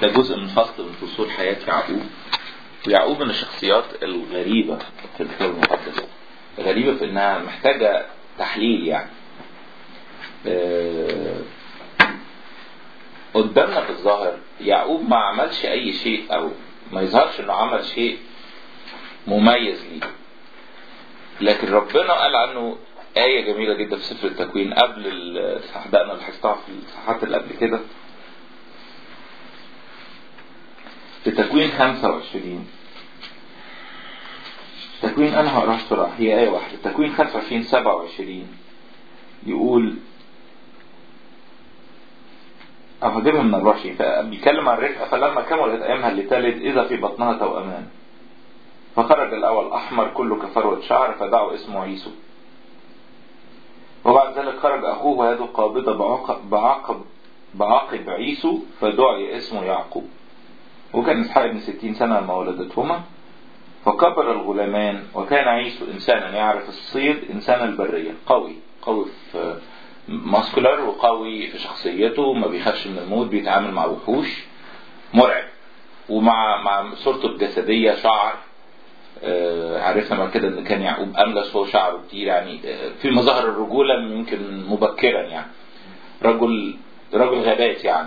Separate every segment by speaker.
Speaker 1: ده جزء من فصل من فصول حياة يعقوب. ويعقوب من الشخصيات الغريبة في الكتاب المقدس، غريبة في انها محتاجة تحليل يعني. قدامنا في الظاهر يعقوب ما عملش اي شيء او ما يظهرش انه عمل شيء مميز ليه، لكن ربنا قال عنه آية جميلة جدا في سفر التكوين قبل بدأنا لاحظتها في الصحات اللي قبل كده، في تكوين 25. تكوين أنا هقراها بسرعة، هي آية واحدة. تكوين 25:27 يقول، أو هجيبها من 24، بيتكلم عن رفقة. فلما كملت أيامها اللي تلد إذا في بطنها توأمان، فخرج الأول أحمر كله كفروة شعر فدعوا اسمه عيسو. وبعد ذلك خرج أخوه ويده قابضة بعقب عيسو فدعي اسمه يعقوب. وكان إسحاق ابن 60 سنة لما ولدتهما. فكبر الغلامان، وكان عيسو إنسانا يعرف الصيد، إنسان البرية، قوي في ماسكولار وقوي في شخصيته، ما بيخافش من الموت، بيتعامل مع وحوش، مرعب. ومع صورته الجسدية شعر، عرفنا بعد كده ان كان يعقوب املس وهو شعره كتير، يعني في مظاهر الرجولة يمكن مبكرا، يعني رجل غابات يعني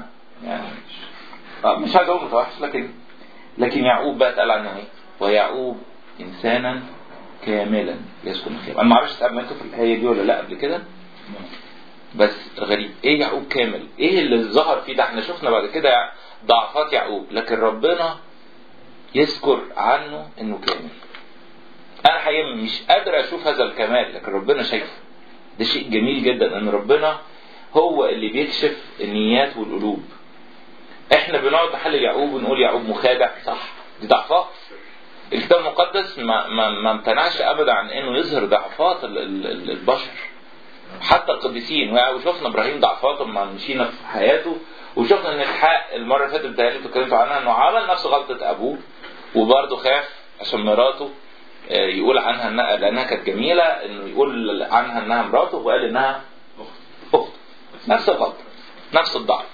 Speaker 1: مش عايز اقول متوحش، لكن يعقوب بقى اتقال عنه ايه؟ ويعقوب انسانا كاملا يسكن الخيام. انا ما اعرفش اتأملتوا في الآية دي ولا لا قبل كده، بس غريب ايه يعقوب كامل؟ ايه اللي ظهر فيه ده؟ احنا شفنا بعد كده ضعفات يعقوب، لكن ربنا يذكر عنه انه كامل. انا حقيقة مش قادر اشوف هذا الكمال، لكن ربنا شايفه. ده شيء جميل جدا ان ربنا هو اللي بيكشف النيات والقلوب. احنا بنقعد نحلل يعقوب ونقول يعقوب مخادع، صح، دي ضعفات. الكتاب المقدس ما امتنعش ابدا عن انه يظهر ضعفات البشر، حتى القديسين. وشفنا ابراهيم ضعفاته لما مشينا في حياته، وشفنا ان اسحاق المره اللي فاتت بتاعتي اتكلمتوا عنها انه عمل نفس غلطه ابوه، وبرضه خاف عشان مراته يقول عنها لانها كانت جميله، انه يقول عنها انها مراته وقال انها اخت. نفس الغلطه، نفس الضعف.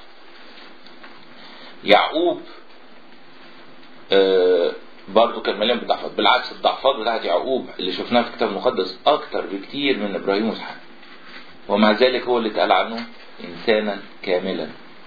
Speaker 1: يعقوب برضه كان مليان بالضعفات. بالعكس الضعفات بتاعت يعقوب اللي شفناها في الكتاب المقدس اكتر بكتير من ابراهيم واسحاق، ومع ذلك هو اللي اتقال عنه انسانا كاملا.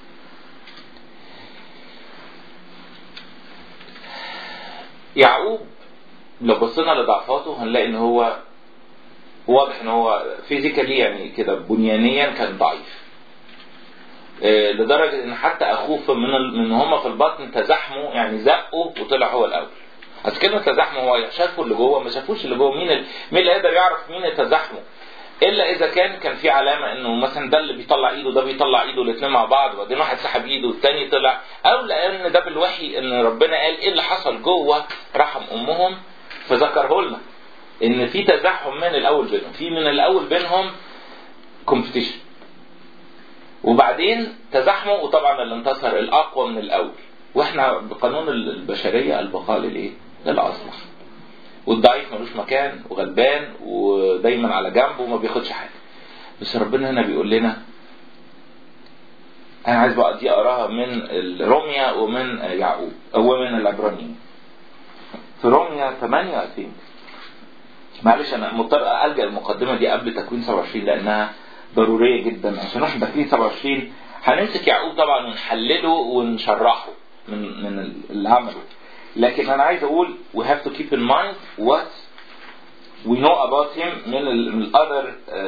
Speaker 1: يعقوب لو بصينا لضعفاته هنلاقي ان هو واضح ان هو فيزيكالي يعني كده بنيانيا كان ضعيف، لدرجة ان حتى اخوه من هما في البطن تزاحموا، يعني زقوا وطلع هو الاول. بس كلمة تزاحموا هو شافوا اللي جوه، ما شافوش اللي جوه. مين اللي يقدر يعرف مين تزاحموا الا اذا كان في علامة انه مثلا ده اللي بيطلع ايده ده بيطلع ايده الاثنين مع بعض، وبعدين واحد سحب ايده والثاني طلع، او لان ده بالوحي ان ربنا قال ايه اللي حصل جوه رحم امهم فذكره لنا ان في تزاحم من الاول بينهم كومبيتيشن، وبعدين تزاحموا، وطبعا اللي انتصر الاقوى من الاول. واحنا بقانون البشريه البقاء للاصلح، والضعيف ملوش مكان وغلبان ودايما على جنبه وما بياخدش حاجه. بس ربنا هنا بيقول لنا، انا عايز بقى دي اقراها من روميا ومن يعقوب او من العبرانيين. في روميا 8 معلش انا مضطر الجا المقدمه دي قبل تكوين 27 لانها ضروريه جدا، عشان احنا تكوين 27 هنمسك يعقوب طبعا ونحلله ونشرحه من اللي عمله. لكن انا عايز اقول we have to keep in mind what we know about him من other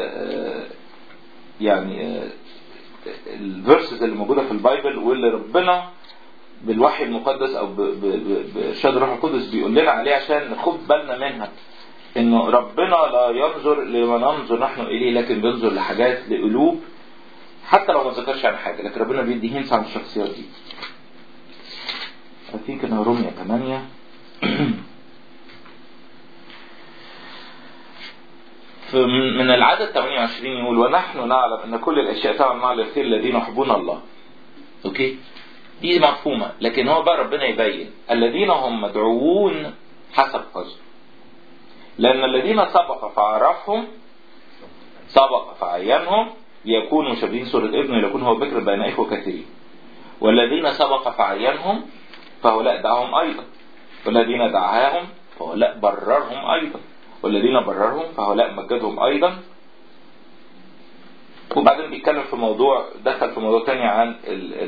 Speaker 1: يعني الفيرسز اللي موجوده في البايبل، واللي ربنا بالوحي المقدس او بارشاد الروح القدس بيقول لنا عليه عشان ناخد بالنا منها. انه ربنا لا ينظر لما ننظر نحن اليه، لكن بينظر لحاجات لقلوب حتى لو ما ذكرش عن حاجه، لكن ربنا بيدي هنس عن الشخصيات دي. فين كنا؟ روميا 8 من العدد 28 يقول ونحن نعلم ان كل الاشياء تعمل مع الخير الذين يحبون الله. اوكي دي مفهومه، لكن هو بقى ربنا يبين الذين هم مدعوون حسب قصده، لأن الذين سبق فعرفهم سبق فعينهم ليكونوا مشابهين صورة ابنه ليكون هو بكر بين إخوة كثيرين. والذين سبق فعينهم فهؤلاء دعاهم أيضا، والذين دعاهم فهؤلاء بررهم أيضا، والذين بررهم فهؤلاء مجدهم أيضا. وبعدين بيتكلم في موضوع، دخل في موضوع تاني عن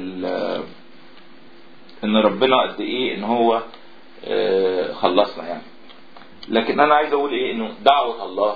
Speaker 1: ان ربنا قد ايه ان هو خلصنا يعني. لكن انا عايز اقول ايه، انه دعوة الله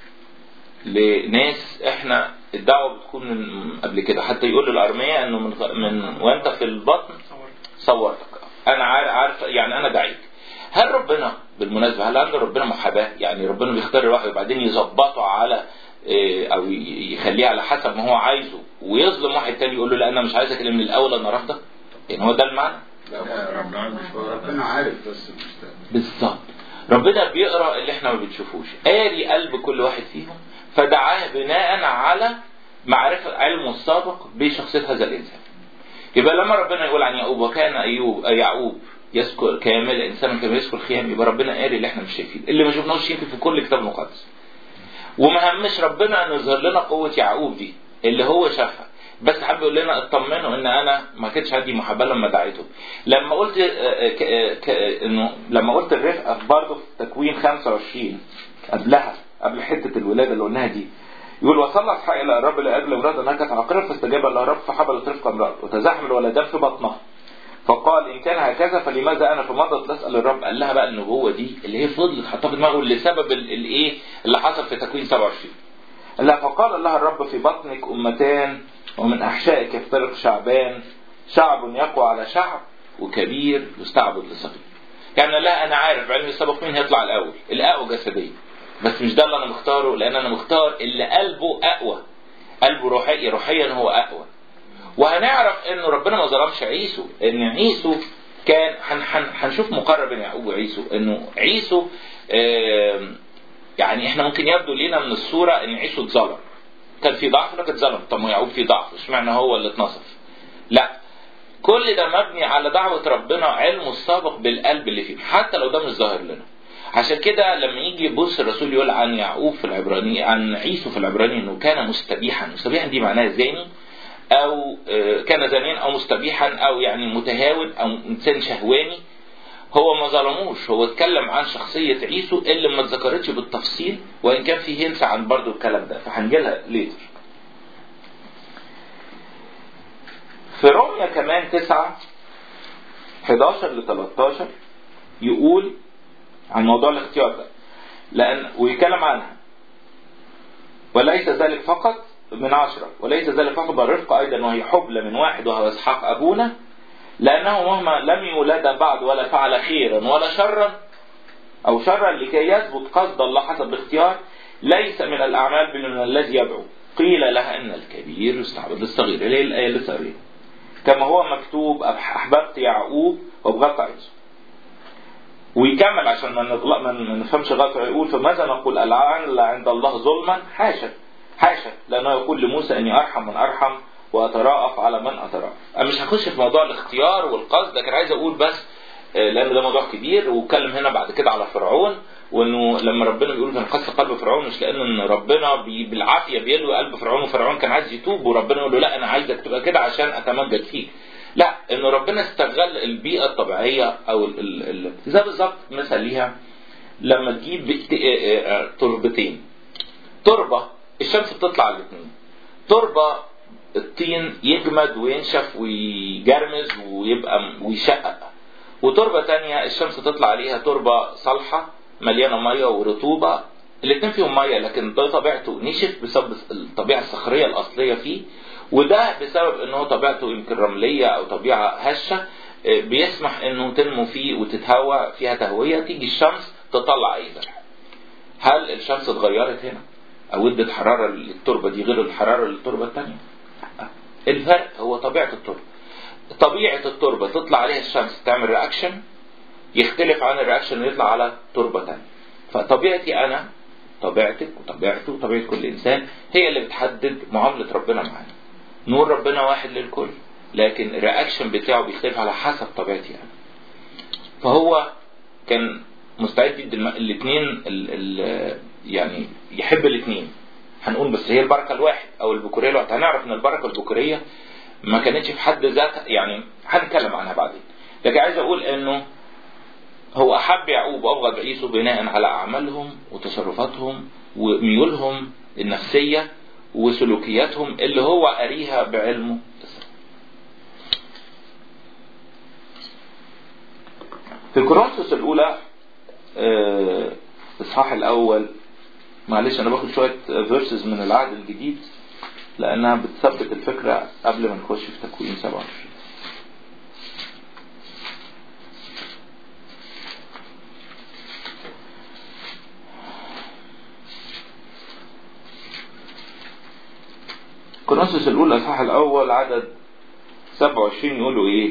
Speaker 1: لناس احنا الدعوة بتكون من قبل كده. حتى يقول للأرمية انه من وانت في البطن صورتك، انا عارف يعني انا دعيك. هل ربنا بالمناسبة هل عنده ربنا محاباة؟ يعني ربنا بيختار الواحد وبعدين يظبطه على او يخليه على حسب ما هو عايزه، ويظلم واحد تاني يقول له لا انا مش عايزك من الاول انا رافضك؟ يعني هو ده المعنى؟
Speaker 2: ربنا عارف بس
Speaker 1: بالظبط. ربنا بيقرأ اللي احنا ما بنشوفوش، قاري قلب كل واحد فيهم، فدعاه بناء على معرفة علمه السابق بشخصية هذا الإنسان. يبقى لما ربنا يقول عن يعقوب وكان يعقوب يذكر كامل إنسان كما يذكر خيام، يبقى ربنا قاري اللي احنا مش شايفين، اللي ما شفناهوش يمكن في كل كتاب مقدس. وما همش ربنا أن يظهر لنا قوة يعقوب دي اللي هو شافها، بس حابب يقول لنا اطمنوا ان انا ما كنتش عندي محاباه لما دعيته. لما قلت انه لما قلت الرفقه برضه في تكوين 25 قبلها، قبل حته الولاده اللي قلناها دي، يقول وصلى اسحاق الى الرب لاجل امراه انها كانت عاقره، فاستجاب لها الرب فحبلت رفقه امراه وتزاحم الولدان في بطنها، فقال ان كان هكذا فلماذا انا؟ فمضت تسال الرب. قال لها بقى النبوه دي اللي هي فضلت حطها في دماغه لسبب الايه اللي حصل في تكوين 27. قال لها فقال لها الرب في بطنك امتان ومن أحشائك يفترق شعبان، شعب يقوى على شعب وكبير يستعبد لصغير. يعني لا أنا عارف بعلم السابق مين هيطلع الأول، الأقوى جسديا، بس مش ده اللي أنا مختاره، لأن أنا مختار اللي قلبه أقوى، قلبه روحيا هو أقوى. وهنعرف إنه ربنا ما ظلمش عيسو، إن عيسو كان هنشوف مقارنة بين يعقوب وعيسو، إنه عيسو يعني إحنا ممكن يبدو لنا من الصورة إن عيسو اتظلم، كان في ضعف لكن اتظلم. طب ما يعقوب في ضعف، اشمعنى هو اللي اتنصف؟ لا، كل ده مبني على دعوة ربنا، علمه السابق بالقلب اللي فيه، حتى لو ده مش ظاهر لنا. عشان كده لما يجي يبص الرسول يقول عن يعقوب في العبراني، عن عيسو في العبراني انه كان مستبيحا. مستبيحا دي معناها زاني، او كان زانيا، او مستبيحا، او يعني متهاون، او انسان شهواني. هو ما ظلموش، هو اتكلم عن شخصية عيسو اللي ما اتذكرتش بالتفصيل، وإن كان فيه هنس عن برضو الكلام ده، فهنجيلها ليتر. في روميا كمان 9:11-13 يقول عن موضوع الاختيار ده، لأن ويتكلم عنها وليس ذلك فقط من 10، وليس ذلك فقط بل رفقة أيضا وهي حبلى من واحد وهو إسحاق أبونا، لأنه مهما لم يولد بعد ولا فعل خيرا ولا شرا أو شرا لكي يثبت قصد الله حسب الاختيار، ليس من الأعمال بل من الذي يدعو. قيل لها إن الكبير يستعبد للصغير، اللي هي الآية اللي سأريها، كما هو مكتوب أحببت يعقوب وابغضت عيسو. ويكمل عشان ما نفهمش غلط، يقول فماذا نقول العن عند الله ظلما؟ حاشا حاشا، لأنه يقول لموسى أني أرحم من أرحم وأتراءف على من أتراءف. أنا مش هخش في موضوع الاختيار والقصد، لكن عايز أقول بس لأن ده موضوع كبير. واتكلم هنا بعد كده على فرعون، وإنه لما ربنا بيقول كان قسى قلب فرعون، مش لأن ربنا بالعافية بيلوي قلب فرعون، وفرعون كان عايز يتوب وربنا يقول له لا أنا عايزك تبقى كده عشان أتمجد فيك. لا، إنه ربنا استغل البيئة الطبيعية أو زي بالظبط مثل ليها لما تجيب تربتين، تربة الشمس بتطلع على الاثنين، تربة الطين يجمد وينشف ويجرمز ويبقى ويشقق، وتربة تانية الشمس تطلع عليها تربة صالحة مليانة مية ورطوبة، الاثنين فيهم مية لكن ده طبيعته نشف بسبب الطبيعة الصخرية الأصلية فيه، وده بسبب انه طبيعته يمكن رملية او طبيعة هشة بيسمح انه تنمو فيه وتتهوى فيها تهوية، تيجي الشمس تطلع اي زرع. هل الشمس اتغيرت هنا او ادت حرارة للتربة دي غير الحرارة للتربة التانية؟ الفرق هو طبيعة التربة. طبيعة التربة تطلع عليها الشمس تعمل رياكشن يختلف عن الرياكشن اللي يطلع على تربة تانية. فطبيعتي انا، طبيعتك وطبيعته وطبيعة كل انسان هي اللي بتحدد معاملة ربنا معانا. نور ربنا واحد للكل، لكن الرياكشن بتاعه بيختلف على حسب طبيعتي انا. فهو كان مستعد يدي الاثنين يعني يحب الاثنين، هنقول بس هي البركة الواحد او البكورية الواحد. هنعرف ان البركة البكورية ما كانتش في حد ذاتها، يعني هنتكلم عنها بعدين. لكن عايز اقول انه هو احب يعقوب وابغض عيسو بناء على اعمالهم وتصرفاتهم وميولهم النفسيه وسلوكياتهم اللي هو قاريها بعلمه. في كورنثوس الاولى الاصحاح الاول، معلش انا باخد شويه فيرسز من العهد الجديد لانها بتثبت الفكره قبل ما نخش في تكوين 27. كورنثوس الاولى الاصحاح الاول عدد 27 يقولوا ايه؟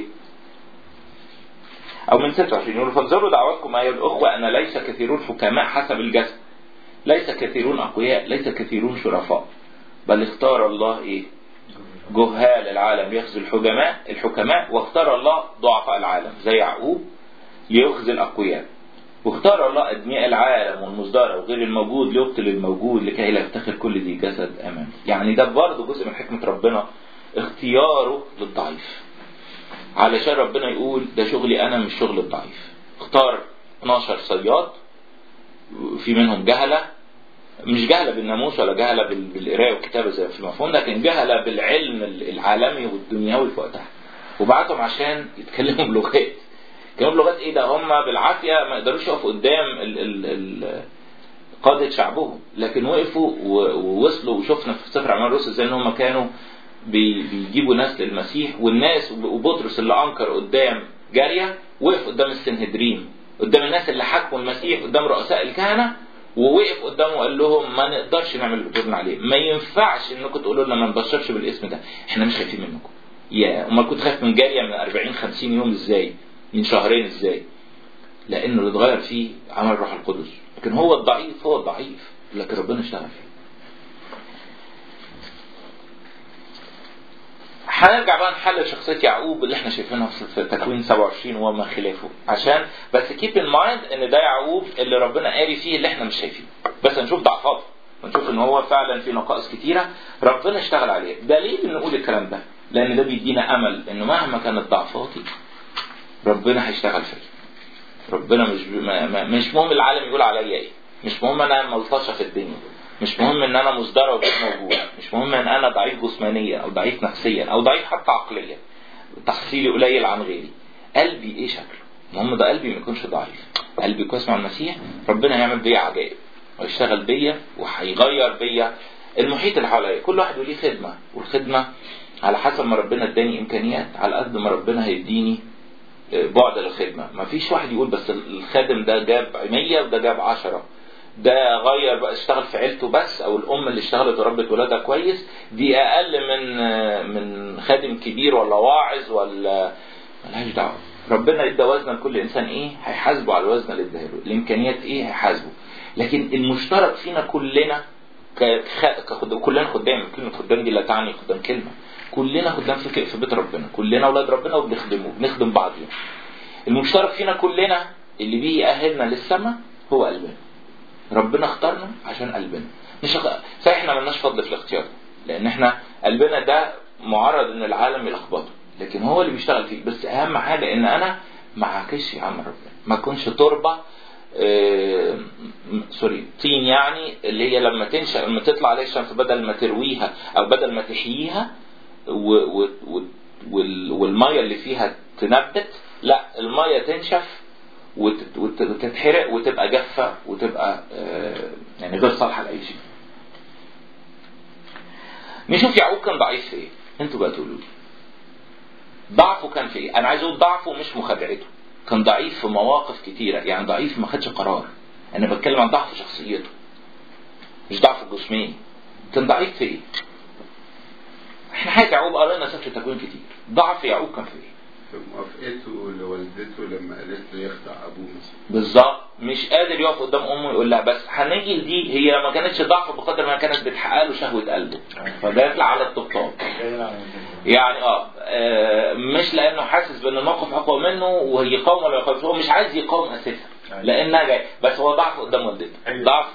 Speaker 1: او من 26 يقولوا: فانظروا دعواتكم ايها الاخوه ان ليس كثيرون حكماء حسب الجسد، ليس كثيرون اقوياء، ليس كثيرون شرفاء، بل اختار الله ايه؟ جهال العالم يخزي الحكماء، واختار الله ضعفاء العالم زي يعقوب ليخزي الاقوياء، واختار الله ادمياء العالم والمصدر وغير الموجود ليقتل الموجود لكي لا يفتخر كل ذي جسد امامه. يعني ده برضه جزء من حكمه ربنا، اختياره للضعيف، علشان ربنا يقول ده شغلي انا مش شغل الضعيف. اختار 12 صياد، في منهم جهله، مش جهله بالناموس ولا جهله بالقراءه والكتابه زي في مفهوم، لكن جهله بالعلم العالمي والدنيوي في وقتها، وبعتهم عشان يتكلموا بلغات. كانوا بلغات ايه ده؟ هم بالعافيه ما يقدروش يقفوا قدام قاده شعبهم، لكن وقفوا ووصلوا. وشفنا في سفر اعمال الرسل ازاي ان هم كانوا بيجيبوا ناس للمسيح، والناس وبطرس اللي انكر قدام جاريه وقف قدام السنهدرين، قدام الناس اللي حكموا المسيح، قدام رؤساء الكهنه، ووقف قدامه وقال لهم ما نقدرش نعمل اللي بتقولنا عليه، ما ينفعش انكم تقولوا لنا ما نبشرش بالاسم ده، احنا مش خايفين منكم. يا امال كنت خايف من جاريه من 40-50 يوم ازاي؟ من شهرين ازاي؟ لانه اللي اتغير فيه عمل الروح القدس. لكن هو الضعيف هو الضعيف، لكن ربنا اشتغل فيه. هنرجع بقى نحلل شخصيه يعقوب اللي احنا شايفينها في تكوين 27 وما خلافه، عشان بس كيب ان مايند ان ده يعقوب اللي ربنا قاري فيه اللي احنا مش شايفينه، بس هنشوف ضعفاته ونشوف ان هو فعلا في نقائص كتيره ربنا اشتغل عليها. دليل ان نقول الكلام ده لان ده بيدينا امل انه مهما كانت ضعفاتي ربنا هيشتغل فيا. ربنا مش مهم العالم يقول عليا ايه، مش مهم انا ملطشه في الدنيا، مش مهم ان انا مصدر وغير موجود، مش مهم ان انا ضعيف جسمانيا او ضعيف نفسيا او ضعيف حتى عقليا، تحصيلي قليل عن غيري. قلبي ايه شكله؟ المهم ده قلبي ما يكونش ضعيف، قلبي كويس مع المسيح، ربنا هيعمل بيا عجائب ويشتغل بيا وهيغير بيا المحيط اللي حواليا. كل واحد وليه خدمه، والخدمه على حسب ما ربنا اداني امكانيات على قد ما ربنا هيديني بعد الخدمه. ما فيش واحد يقول بس الخادم ده جاب 100 وده جاب 10، ده غير بقى اشتغل في عيلته بس، او الام اللي اشتغلت وربت ولادها كويس دي اقل من خادم كبير ولا واعظ ولا ملهاش دعوه. ربنا ادى وزن لكل انسان ايه هيحاسبه على الوزن اللي اداه له، الامكانيات ايه هيحاسبه. لكن المشترك فينا كلنا كلنا خدام. كلمه خدام دي لا تعني خدام كلمه، كلنا خدام في بيت ربنا، كلنا اولاد ربنا وبنخدمه بنخدم بعض. المشترك فينا كلنا اللي بيه يأهلنا للسماء هو قلبنا. ربنا اختارنا عشان قلبنا، مش صحيح احنا ملناش فضل في الاختيار لان احنا قلبنا ده معرض ان العالم يلخبطه، لكن هو اللي بيشتغل فيه. بس اهم حاجه ان انا ما عاكسش عمل ربنا، ما اكونش تربه طين، يعني اللي هي لما تنشأ لما تطلع عليها الشمس بدل ما ترويها او بدل ما تحييها والميه اللي فيها تنبت، لا الميه تنشف وتتحرق وتبقى جافه وتبقى يعني غير صالحه لاي شيء. نشوف يعقوب كان ضعيف في ايه. انتوا بقى تقولوا لي ضعفه كان في ايه. انا عايز اقول ضعفه مش مخادعته، كان ضعيف في مواقف كتيره، يعني ضعيف ما خدش قرار. انا بتكلم عن ضعف شخصيته مش ضعف جسماني. كان ضعيف في ايه؟ احنا حياة يعقوب قرينا سفر تكوين كتير. ضعف يعقوب كان في ايه؟
Speaker 2: في موافقته لوالدته لما قالت له يخدع ابوه مثلا.
Speaker 1: بالظبط، مش قادر يقف قدام امه يقول لها. بس هنيجي لدي، هي ما كانتش ضعف بقدر ما كانت بتحقق له شهوه قلبه، فده يطلع على الطبطاب. يعني مش لانه حاسس بان الموقف اقوى منه وهي يقاوم ولا يقاوم، هو مش عايز يقاوم اساسا لانها جاي، بس هو ضعف قدام والدته. ضعف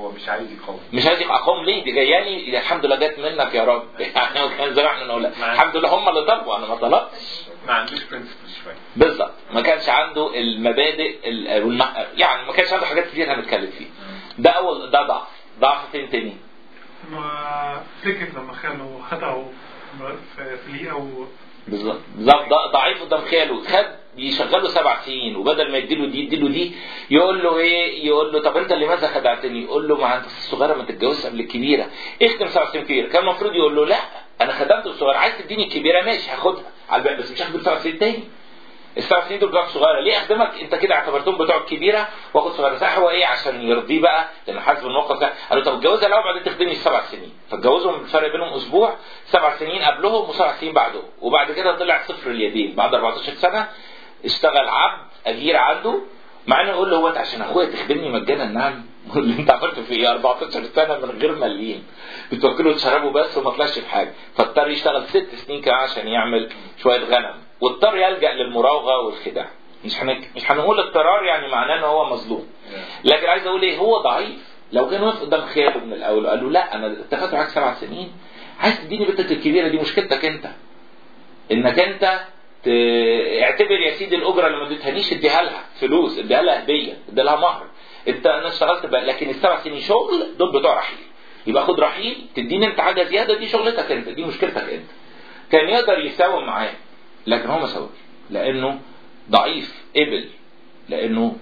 Speaker 2: هو مش عايز يقاوم.
Speaker 1: مش عايز يقاوم ليه؟ دي جايالي الحمد لله جت منك يا رب. يعني كان زي ما احنا نقول الحمد لله هم اللي طلبوا، انا ما طلبتش.
Speaker 2: ما عندوش برنسبل شويه.
Speaker 1: بالظبط، ما كانش عنده المبادئ يعني ما كانش عنده حاجات كتير هنتكلم فيها. ده اول، ده ضعف فين تاني؟
Speaker 3: ما فكر لما خانوا خدعوا في ليئة
Speaker 1: بالظبط ضعيف قدام خاله. خد يشغله 7 سنين، وبدل ما يديله دي يقول له ايه؟ يقول له طب انت اللي ماذا خدعتني؟ يقول له ما انت الصغيره ما تتجوزش قبل الكبيره، اختم 7 سنين كبيره. كان المفروض يقول له لا انا خدمت الصغيره، عايز تديني الكبيره ماشي هاخدها على الباقي، بس مش هاخد 7 سنين تاني. ال7 سنين دول بتوع صغيره، ليه اخدمك انت كده اعتبرتهم بتوع الكبيره واخد صغيره؟ صح. هو ايه عشان يرضيه بقى لانه حاسس بالموقف ده، قال له طب اتجوزها الاول بعدين تخدمني 7 سنين. فاتجوزهم الفرق بينهم اسبوع، 7 سنين قبلهم و7 سنين بعدهم، وبعد كده طلع صفر اليدين. بعد 14 سنه اشتغل عبد اجير عنده، مع انه يقول له هو انت عشان اخويا تخدمني مجانا؟ نعم. اللي انت عملته في ايه 14 سنه من غير مليين، بتوكلوا تشربوا بس وما طلعش في حاجه. فاضطر يشتغل 6 سنين كمان عشان يعمل شويه غنم، واضطر يلجأ للمراوغه والخداع. مش هنقول اضطرار يعني معناه ان هو مظلوم، لكن عايز اقول ايه، هو ضعيف. لو كان واقف قدام خاله من الاول وقال له لا انا اتفقت معاك 7 سنين، عايز تديني بنتك الكبيره دي، مشكلتك انت انك انت اعتبر يا سيدي الاجره اللي ما اديتهانيش اديها لها فلوس، اديها لها هديه، اديها لها مهر. انا اشتغلت بقى، لكن ال7 سنين شغل دول بتوع رحيل، يبقى خد رحيل تديني انت حاجه زياده، دي شغلتك انت، دي مشكلتك انت. كان يقدر يساوم معاه لكن هو ما ساومش لانه ضعيف، قبل، لانه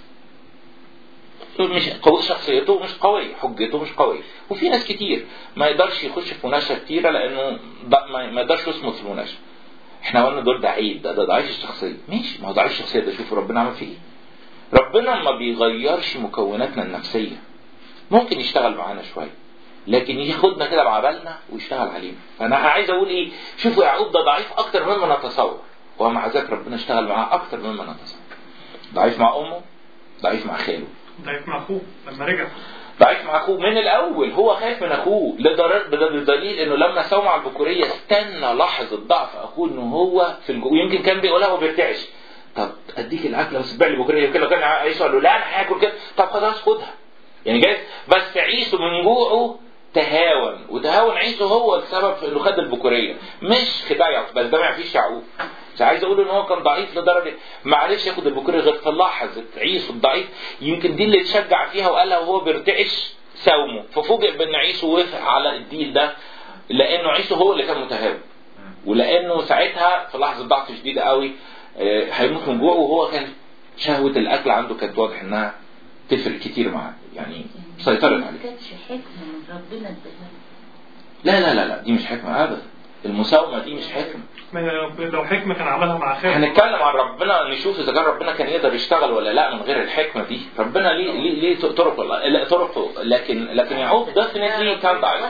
Speaker 1: مش قوي، شخصيته مش قويه، حجته مش قويه. وفي ناس كتير ما يقدرش يخش في مناقشه كتيره لانه ما يقدرش يصمت في المناقشه. احنا قلنا دول ده عيب، ده ضعيف الشخصيه. ماشي، ما هو ضعيف الشخصيه ده شوفوا ربنا عمل فيه ايه. ربنا ما بيغيرش مكوناتنا النفسيه، ممكن يشتغل معانا شويه لكن ياخدنا كده بعبالنا ويشتغل علينا. فانا عايز اقول ايه، شوفوا يعقوب ده ضعيف اكتر مما نتصور، ومع ذلك ربنا اشتغل معاه اكتر مما نتصور. ضعيف مع امه، ضعيف مع خاله،
Speaker 3: ضعيف مع اخوه لما رجع،
Speaker 1: ضعيف مع اخوه من الاول. هو خايف من اخوه بدليل انه لما ساوم على البكوريه استنى لحظه ضعف اخوه انه هو في ويمكن كان بيقولها وبيرتعش، طب اديك الاكل بس تبيع لي بكوريه كده. كان عيسو قال له لا انا هاكل كده، طب خلاص خدها يعني جايز. بس عيسو من جوعه تهاون، وتهاون عيسو هو السبب في انه خد البكوريه، مش خداع يعقوب. بس ده ما فيش يعقوب. مش عايز اقول ان هو كان ضعيف لدرجه ما عرفش ياخد البكوريه غير في لحظه عيسو الضعيف. يمكن دي اللي اتشجع فيها وقالها وهو بيرتعش ساومه، ففوجئ بان عيسو وافق على الديل ده لانه عيسو هو اللي كان متهاون، ولانه ساعتها في لحظه ضعف شديده قوي هيموت من جوعه، وهو كان شهوه الاكل عنده كانت واضح انها تفرق كتير معاه، يعني سيطرت عليه.
Speaker 4: ما كانتش حكمه من ربنا اداها.
Speaker 1: لا لا لا لا، دي مش حكمه ابدا. المساومه دي مش حكمه.
Speaker 3: لو حكمه كان عملها مع خاله.
Speaker 1: هنتكلم عن ربنا نشوف اذا كان ربنا كان يقدر يشتغل ولا لا من غير الحكمه دي. ربنا ليه طرق، ولا طرقه، لكن يعقوب ديفينتلي كان ضعيف.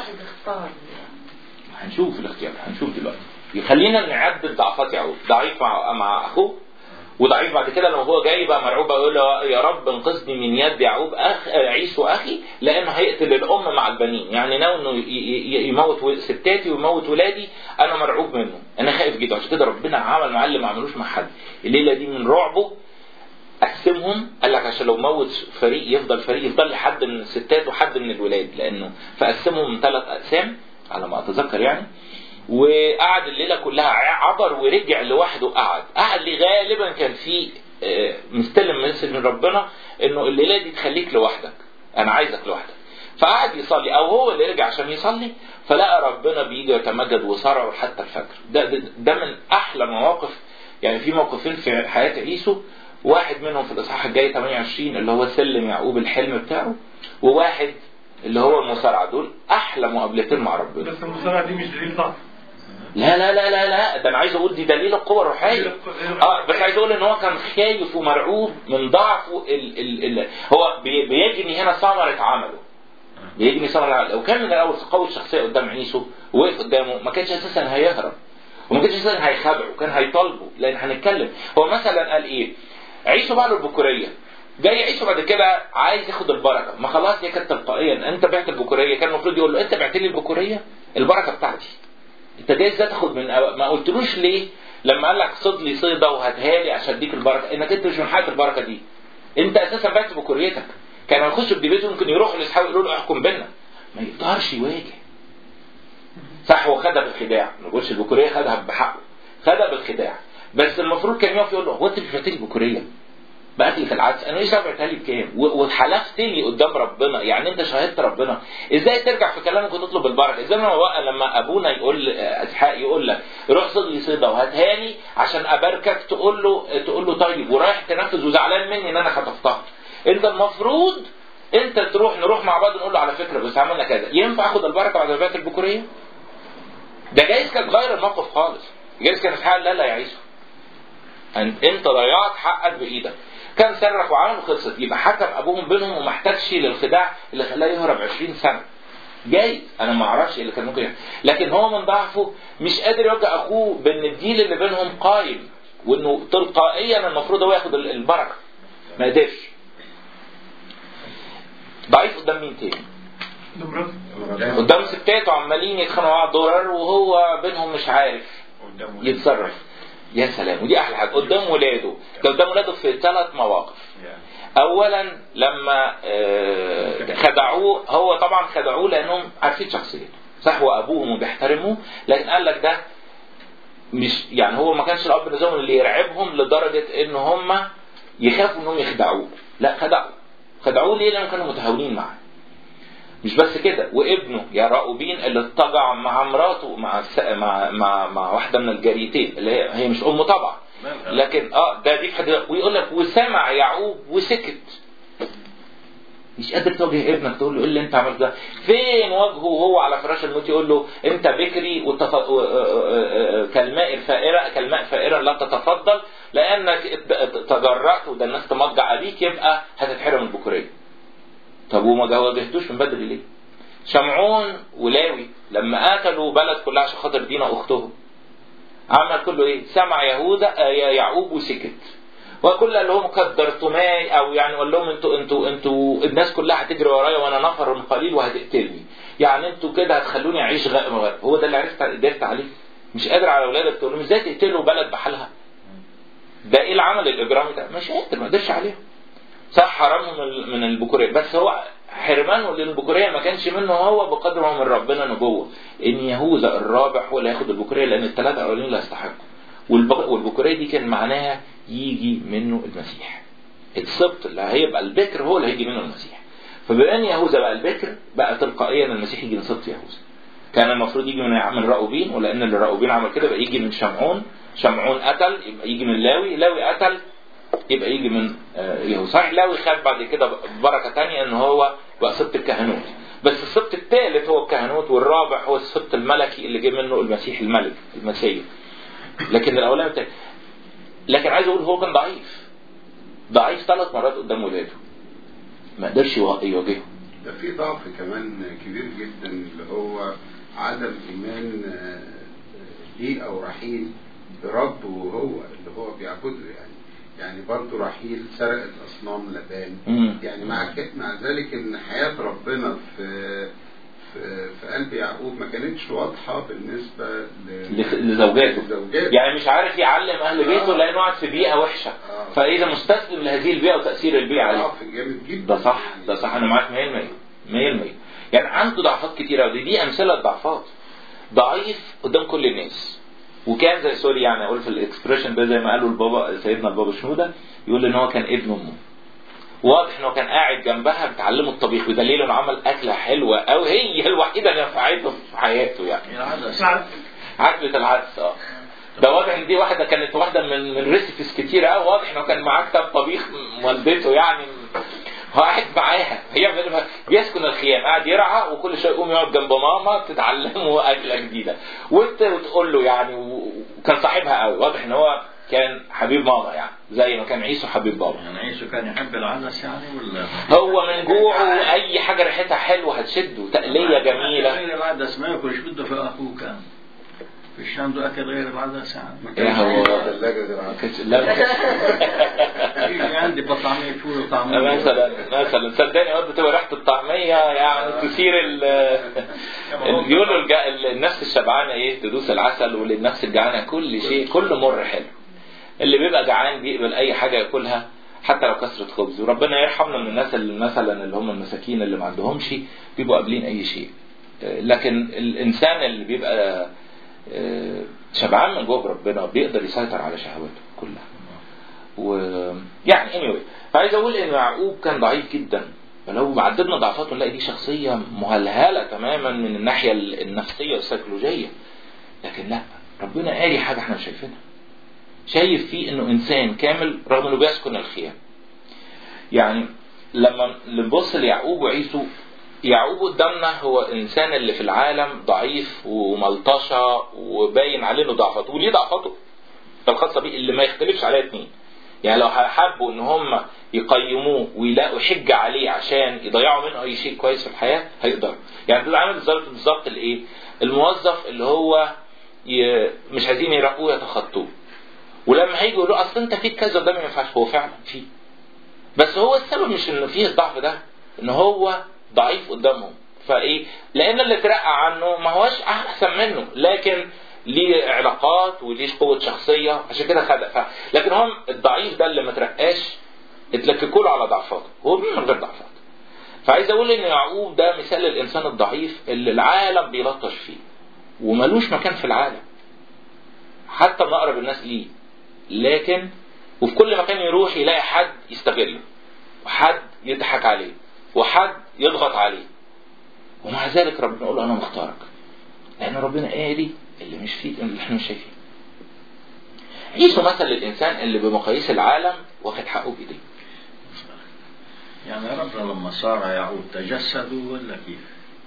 Speaker 1: هنشوف الاختيار، هنشوف دلوقتي. خلينا نعدد ضعفات يعقوب. ضعيف مع اخوه، وضعيف بعد كده لما هو جاي بقى مرعوب يقول له يا رب انقذني من يد يعقوب عيسو اخي، لانه هيقتل الام مع البنين، يعني ناوي انه يموت ستاتي ويموت ولادي، انا مرعوب منه، انا خايف جدا. عشان كده ربنا عمل معاه اللي ما عملوش مع حد. الليله دي من رعبه قسمهم، قال لك عشان لو موت فريق يفضل لحد من الستات وحد من الولاد، لانه فقسمهم من 3 أقسام على ما اتذكر يعني. وقعد الليله كلها عبر ورجع لوحده، قعد لي غالبا كان في مستلم مسج من ربنا انه الليله دي تخليك لوحدك، انا عايزك لوحدك. فقعد يصلي، او هو اللي رجع عشان يصلي، فلقى ربنا بيجي يتمجد وصرعه حتى الفجر. ده من احلى مواقف. يعني في موقفين في حياه عيسو، واحد منهم في الاصحاح الجاي 28 اللي هو سلم يعقوب الحلم بتاعه، وواحد اللي هو المصارعه. دول احلى مقابلتين مع ربنا.
Speaker 3: بس المصارعه دي مش دليل ضعف.
Speaker 1: لا لا لا لا لا، ده انا عايز اقول دي دليل القوه الروحيه. بس عايز اقول ان هو كان خايف ومرعوب من ضعفه. هو بيجني هنا ثمره عمله، بيجني ثمره عمله. لو كان من الاول قوي الشخصيه قدام عيسو ووقف قدامه، ما كانش اساسا هيهرب، وما كانش اساسا هيخبعه، وكان هيطالبه. لان هنتكلم هو مثلا قال ايه، عيسو باع له البكوريه، جاي عيسو بعد كده عايز ياخد البركه. ما خلاص هي كانت تلقائيا، انت بعت البكوريه، كان المفروض يقول له انت بعت لي البكوريه، البركه بتاعتي، انت جاي ازاي تاخد من ما قلتلوش ليه لما قال لك صيد لي صيده وهاتها لي عشان اديك البركه، انك انت مش من حق البركه دي، انت اساسا بعت بكوريتك. كانوا يخشوا بديبته ممكن يروحوا لاصحابه يقولوا له احكم بينا، ما يقدرش يواجه. صح هو خدها بالخداع، ما نقولش البكوريه خدها بحقه، خدها بالخداع، بس المفروض كان يقف يقول له هو انت مش بعتلي البكوريه باكلة العدس، انا ايش بعتها لي بكام؟ وحلفت لي قدام ربنا، يعني انت شهدت ربنا، ازاي ترجع في كلامك وتطلب البركه؟ ازاي لما ابونا يقول اسحاق يقول لك روح صيد لي صيده وهاتها لي عشان اباركك، تقول له طيب، ورايح تنفذ وزعلان مني ان انا خطفتها. انت المفروض انت نروح مع بعض نقول له على فكره بس عملنا كذا، ينفع اخد البركه بعد ما بعت البكوريه؟ ده جايز كان غير الموقف خالص، جايز كان اسحاق لا يعيشه، انت ضيعت حقك بايدك. كان صرخ وعمل وخلصت، يبقى حكم ابوهم بينهم وما احتاجش للخداع اللي خلاه يهرب 20 سنه. جاي انا ما اعرفش اللي كان ممكن يحصل، لكن هو من ضعفه مش قادر يوجه اخوه بان الديل اللي بينهم قايم وانه تلقائيا المفروض هو ياخد البركه، ما قدرش. ضعيف قدام مين تاني؟ قدام ستاته عمالين يتخانقوا على الدولار وهو بينهم مش عارف يتصرف. يا سلام، ودي احلى حاجه. قدام ولاده، ده قدام ولاده في 3 مواقف. اولا لما خدعوه، هو طبعا خدعوه لانهم عارفين شخصيته، صح هو ابوهم وبيحترموه، لكن قال لك ده مش يعني هو ما كانش الاب نظام اللي يرعبهم لدرجه ان هم يخافوا انهم يخدعوه، لا خدعوه ليه؟ لانهم كانوا متهاونين معاه. مش بس كده، وابنه يا راؤوبين اللي اتجع مع مراته مع واحده من الجاريتين اللي هي مش امه طبعا، لكن ده دي في حد. ويقول لك وسمع يعقوب وسكت. مش قادر تواجه ابنك تقول له ايه اللي انت عملته ده؟ فين وجهه وهو على فراش الموت يقول له انت بكري كالماء فائرة لا تتفضل لانك تجرأت وده الناس تمضع ابيك، يبقى هتتحرم البكوريه. طب وما واجهتوش من بدري ليه؟ شمعون ولاوي لما قتلوا بلد كلها عشان خاطر دينا اختهم، عمل كله ايه؟ سمع يعقوب وسكت. وكل قال لهم قدرتماي، او يعني قال لهم انتوا الناس كلها هتجري ورايا وانا نفر قليل وهتقتلني، يعني انتوا كده هتخلوني اعيش غرق. هو ده اللي قدرت عليه؟ مش قادر على اولادك تقول لهم ازاي تقتلوا بلد بحالها؟ ده ايه العمل الاجرامي ده؟ مش قادر، ما قدرش عليهم. صح حرمهم من البكوريه، بس هو حرمانه للبكوريه ما كانش منه هو بقدر ما من ربنا نبوه ان يهوذا الرابع هو اللي هياخد البكوريه، لان الثلاثه الاولين اللي هيستحقوا. والبكوريه دي كان معناها يجي منه المسيح، السبط اللي هيبقى البكر هو اللي هيجي منه المسيح. فبما ان يهوذا بقى البكر، بقى تلقائيا المسيح يجي من سبط يهوذا. كان المفروض يجي من راؤوبين، ولان اللي راؤوبين عمل كده بقى يجي من شمعون قتل يبقى يجي من لاوي قتل يبقى يجي من يهوذا. صحيح لاوي خد بعد كده بركه ثانيه ان هو بقى سبط الكهنوت، بس السبط الثالث هو الكهنوت، والرابع هو السبط الملكي اللي جه منه المسيح الملك المسيح. لكن الاولاني الثاني. لكن عايز اقول هو كان ضعيف 3 مرات قدام ولاده، ما قدرش يواجهه.
Speaker 2: ده في ضعف كمان كبير جدا اللي هو عدم ايمان ليه او رحيل برب وهو اللي هو بيعبده. يعني برضه رحيل سرقت اصنام لبان، يعني مع ذلك ان حياه ربنا في قلب يعقوب ما كانتش واضحه بالنسبه
Speaker 1: لزوجاته. يعني مش عارف يعلم اهل بيته لانه قاعد في بيئه وحشه، فاذا مستسلم لهذه البيئه وتاثير البيئه عليه.
Speaker 2: جامد جدا.
Speaker 1: ده صح انا معاك 100%. يعني عنده ضعفات كتيره، ودي امثله ضعفات. ضعيف قدام كل الناس، وكان زي سوري يعني اقول في الاكسبريشن ده زي ما قالوا البابا سيدنا البابا شنوده، يقول ان هو كان ابن امه. واضح انه كان قاعد جنبها بتعلمه الطبيخ، ودليل انه عمل اكله حلوه او هي الوحيده اللي نفعته في حياته يعني عجلة العدس. ده واضح ان دي كانت واحده من ريسيبيز كتيره قوي. واضح انه كان معاه كتاب طبيخ والدته، يعني هو قاعد معاها، هي بيسكن الخيام قاعد يرعى، وكل شويه يقوم يقعد جنب ماما تتعلمه اكله جديده وتقول له يعني، وكان صاحبها قوي. واضح ان هو كان حبيب ماما، يعني زي ما كان عيسو حبيب بابا.
Speaker 5: يعني عيسو كان يحب العدس يعني ولا
Speaker 1: هو من جوعه اي حاجه ريحتها حلوه هتشده، تقليه جميله.
Speaker 5: غير العدس ما ياكلش، بده في اخوه كان فيش عنده اكل غير العدس يعني.
Speaker 2: ايه هو الثلاجه غير العدس؟
Speaker 5: لا عندي بطعميه فول وطعميه
Speaker 1: مثلا صدقني قد بتبقى ريحه الطعميه يعني تثير بيقولوا النفس الشبعانه ايه تدوس العسل، وللنفس الجعانه كل شيء كل مر حلو. اللي بيبقى جعان بيقبل اي حاجه ياكلها حتى لو كسرة خبز. وربنا يرحمنا من الناس اللي مثلا اللي هم المساكين اللي ما عندهمش بيبقوا قابلين اي شيء. لكن الانسان اللي بيبقى شبعان من جوه ربنا بيقدر يسيطر على شهواته كلها. ويعني anyway فعايز اقول ان يعقوب كان ضعيف جدا، فلو عددنا ضعفاته نلاقي دي شخصية مهلهلة تماما من الناحية النفسية والسيكولوجية. لكن لا، ربنا قال حاجة احنا مش شايفينها، شايف فيه انه انسان كامل رغم انه بيسكن الخيام. يعني لما نبص ليعقوب وعيسو، يعقوب قدامنا هو انسان اللي في العالم ضعيف وملطشة وباين عليه انه ضعفاته، وليه ضعفاته الخاصة بيه اللي ما يختلفش عليها اتنين. يعني لو حبوا ان هم يقيموه ويلاقوا حجة عليه عشان يضيعوا منه اي شيء كويس في الحياة هيقدروا. يعني ده عامل بالظبط الايه، الموظف اللي هو مش عايزين يراقوه يتخطوه، ولما هيجوا يقولوا اصل انت فيك كذا ده ما ينفعش، هو فعلا فيه، بس هو السبب مش انه فيه الضعف ده، ان هو ضعيف قدامهم. فايه، لان اللي ترقى عنه ما هوش احسن منه، لكن ليه علاقات وليه قوة شخصية عشان كده خدع. لكن هم الضعيف ده اللي ما ترقاش اتلككوا له على ضعفاته، هو من غير ضعفات. فعايز اقول ان يعقوب ده مثال الانسان الضعيف اللي العالم بيلطش فيه وملوش مكان في العالم حتى من اقرب الناس ليه، لكن وفي كل مكان يروح يلاقي حد يستغله وحد يضحك عليه وحد يضغط عليه، ومع ذلك ربنا يقول له انا مختارك، لان ربنا قاري اللي مش فيه اللي احنا مش شايفينه. عيسو مثل الانسان اللي بمقاييس العالم واخد حقه بايديه.
Speaker 5: يعني ربنا لما صار يعقوب تجسدوا ولا كيف؟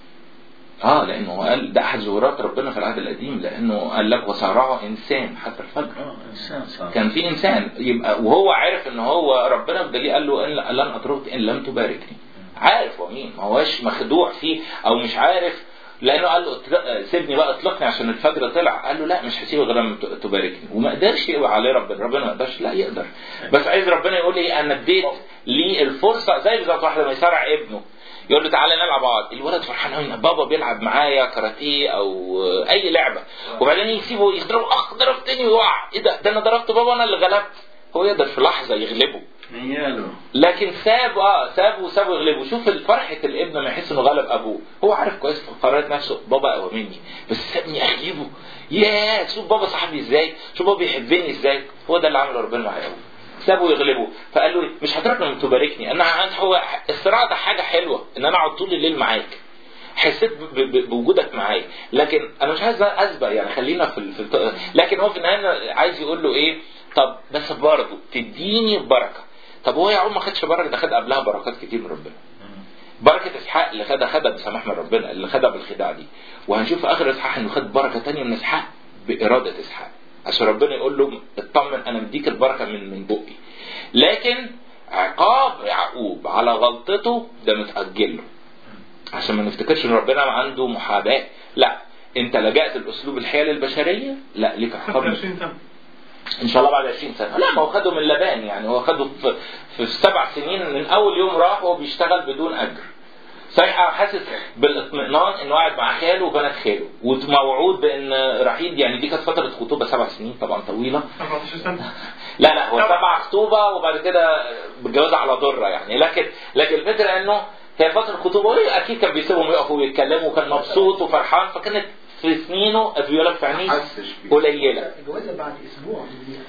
Speaker 1: لانه قال ده احد ظهورات ربنا في العهد القديم، لانه قال لك وصارعه انسان حتى الفجر.
Speaker 5: انسان صار،
Speaker 1: كان في انسان يبقى وهو عارف ان هو ربنا بدليل قال له ان لن اتركك ان لم تباركني. عارف هو مين، ما هوش مخدوع فيه او مش عارف، لانه قال له سيبني بقى اطلقني عشان الفجر طلع، قال له لا مش هسيبه غير لما تباركني، وما قدرش يقوى عليه ربنا ما قدرش، لا يقدر. بس عايز ربنا يقول لي انا اديت لي الفرصه، زي بالظبط واحد لما يسرع ابنه يقول له تعالى نلعب بعض، الولد فرحان قوي بابا بيلعب معايا كاراتيه او اي لعبه، وبعدين يسيبه يضرب ضرب تاني ويقع، ايه ده انا ضربت بابا انا اللي غلبت. هو يقدر في لحظه يغلبه، لكن سابه يغلبه. شوف فرحه الابن ما يحس انه غلب ابوه، هو عارف كويس في قرارات نفسه بابا اقوى مني بس سابني اغلبه. شوف بابا صاحبي ازاي، شوف بابا بيحبني ازاي. هو ده اللي عمله ربنا مع يعقوب، سابه يغلبه. فقال له مش هتركني لما تباركني. انا هو الصراع ده حاجه حلوه ان انا اقعد طول الليل معاك، حسيت بوجودك معايا، لكن انا مش عايز اسبق، يعني خلينا في لكن هو في النهايه عايز يقول له ايه، طب بس برضه تديني بركه. طب هو يعقوب ما خدش بركه، ده خد قبلها بركات كتير من ربنا. بركه اسحاق اللي خدها بسماح من ربنا، اللي خدها بالخداع دي، وهنشوف في اخر اسحاق انه خد بركه تانية من اسحاق باراده اسحاق، عشان ربنا يقول له اطمن انا مديك البركه من بقي. لكن عقاب يعقوب على غلطته ده متاجل له، عشان ما نفتكرش ان ربنا عنده محاباه. لا، انت لجأت الاسلوب الحيل البشريه، لا ليك عقاب ان شاء الله بعد 20 سنه. لا، ما هو خده من لبان، يعني هو خده في 7 سنين من اول يوم راح وهو بيشتغل بدون اجر. صحيح حاسس بالاطمئنان انه قاعد مع خاله وبنات خاله وموعود بان رحيل، يعني دي كانت فتره خطوبه 7 سنين طبعا طويله.
Speaker 3: 14 سنه.
Speaker 1: لا هو 7 خطوبه وبعد كده بالجواز على ضره يعني، لكن الفكره انه هي فتره خطوبه، اكيد كان بيسيبهم يقفوا ويتكلموا وكان مبسوط وفرحان، فكانت في سنينه بيقول لك في عينيه قليله.
Speaker 6: الجواز بعد اسبوع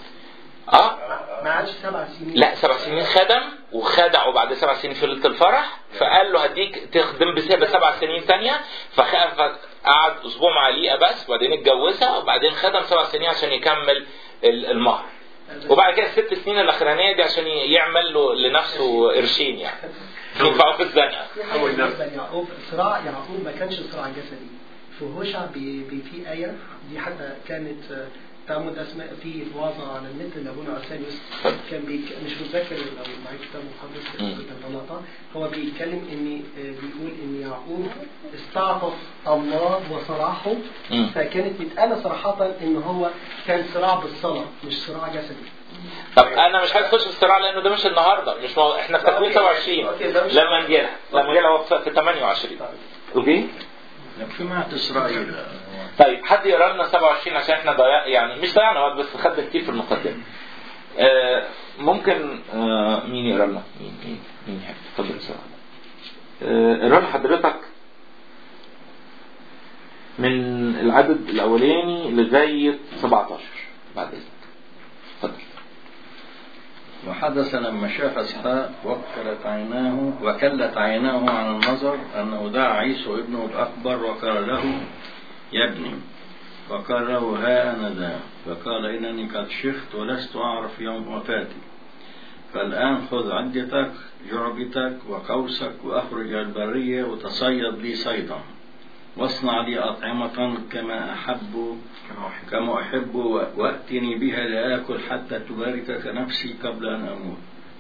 Speaker 6: ما عادش 7 سنين.
Speaker 1: لا 7 سنين خدم وخدع، وبعد 7 سنين في ليله الفرح فقال له هديك تخدم بسبب 7 سنين ثانيه، فقعد اسبوع مع ليئه بس، وبعدين اتجوزها، وبعدين خدم 7 سنين عشان يكمل المهر، وبعد كده 6 سنين الاخرانيه دي عشان يعمل له لنفسه قرشين يعني ينفعوا في الزنقه.
Speaker 6: يعقوب صراع يعقوب ما كانش صراع جسدي. في هوشع في آية دي حتى كانت تعمد اسماء في وعظة على النت لابونا ارسانيوس، كان مش متذكر لو معي كتاب محدث كنت طلعتها، هو بيتكلم بيقول ان يعقوب استعطف الله وصراحه، فكانت متقالة صراحة ان هو كان صراع بالصلاة مش صراع جسدي.
Speaker 1: طب انا مش عايز اخش في الصراع لانه ده مش النهارده، مش احنا في تكوين 27 لما نجيلها هو في 28. اوكي
Speaker 5: في معت اسرائيل.
Speaker 1: طيب حد يقرا لنا 27 عشان احنا يعني مش ضيعنا وقت بس خدنا كتير في المقدمه. ممكن مين يقرا لنا؟ مين يحب؟ اتفضل بسرعه. اقرا لحضرتك من العدد الاولاني لغايه 17 بعد اذنك. اتفضل.
Speaker 5: وحدث لما شاف اسحاق وكلت عيناه عن النظر انه دعا عيسو ابنه الاكبر وقال له يا ابني، فقال له ها انا ذا، فقال انني قد شخت ولست اعرف يوم وفاتي، فالان خذ عدتك جعبتك وقوسك واخرج البريه وتصيد لي صيدا واصنع لي أطعمة كما أحب وأتني بها لآكل حتى تباركك نفسي قبل أن أموت.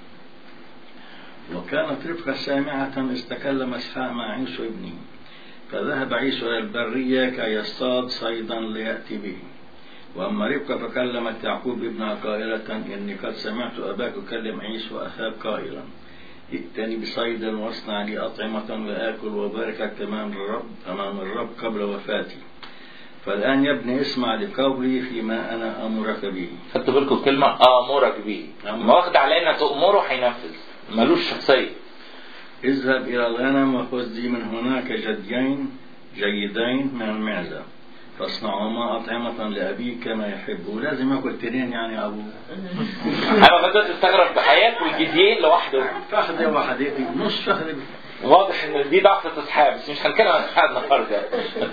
Speaker 5: وكانت رفقة سامعة استكلم اسحاق مع عيسو ابنه، فذهب عيسو إلى البرية كي يصطاد صيدا ليأتي به. وأما رفقة فكلمت يعقوب ابنها قائلة إني قد سمعت أباك يكلم عيسو أخاك قائلا ائتني بصيدا واصنع لي أطعمة وآكل وباركك أمام الرب قبل وفاتي. فالآن يا ابني اسمع لقولي فيما أنا أمرك به.
Speaker 1: خدتوا بالكم كلمة أمرك به، ما واخد على إنك تأمره هينفذ، ملوش شخصية.
Speaker 5: اذهب إلى الغنم وخذ لي من هناك جديين جيدين من المعزة فاصنعهما أطعمة لأبيك كما يحب. ولازم يأكل تنين يعني أبوه.
Speaker 1: أنا بدأت أستغرب بحياته الجديين لوحده.
Speaker 5: فخذة وحدتي نص فخذة.
Speaker 1: واضح إن دي ضعفة إسحاق، بس مش هنتكلم عن إسحاق النهارده.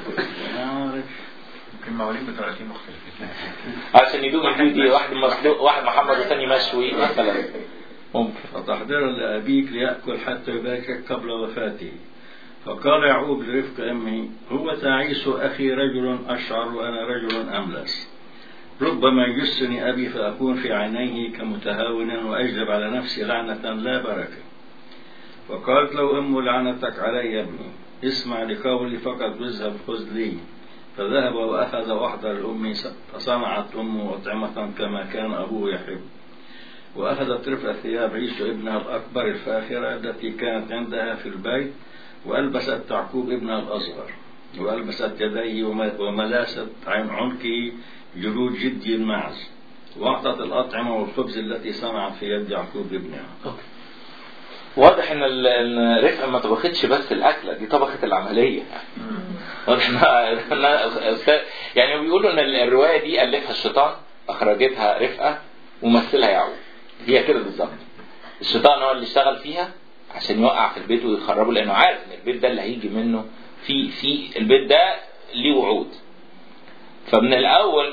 Speaker 7: يمكن مواليد بطريقتين مختلفتين.
Speaker 1: عشان يدوم الفيديو واحد مسلوق واحد محمد والثاني مشوي مثلا. ممكن.
Speaker 5: فتحضيرا لأبيك ليأكل حتى يباركك قبل وفاته. فقال يعقوب لرفقة أمه هو عيسو أخي رجل أشعر وأنا رجل أملس، ربما يجسني أبي فأكون في عينيه كمتهاون وأجلب على نفسي لعنة لا بركة. فقالت له أمه لعنتك علي يا ابني، اسمع لقولي فقط واذهب خذ لي. فذهب وأخذ وحده لأمه فصنعت أمه أطعمة كما كان أبوه يحب. وأخذت رفقة ثياب عيسو ابنها الأكبر الفاخرة التي كانت عندها في البيت، وألبست يعقوب ابنها الأصغر، وألبست يديه وملاست عنقه جلود جدي المعز، وأعطت الأطعمة والخبز التي صنعت في يد يعقوب ابنها.
Speaker 1: واضح ان رفقة ما طبختش بس الأكلة دي، طبخت العملية. يعني بيقولوا ان الرواية دي ألفها الشيطان، أخرجتها رفقة ومثلها يعقوب. هي كده بالظبط. الشيطان هو اللي اشتغل فيها عشان يوقع في البيت ويخربه، لأنه عارف ان البيت ده اللي هيجي منه في البيت ده ليه وعود. فمن الأول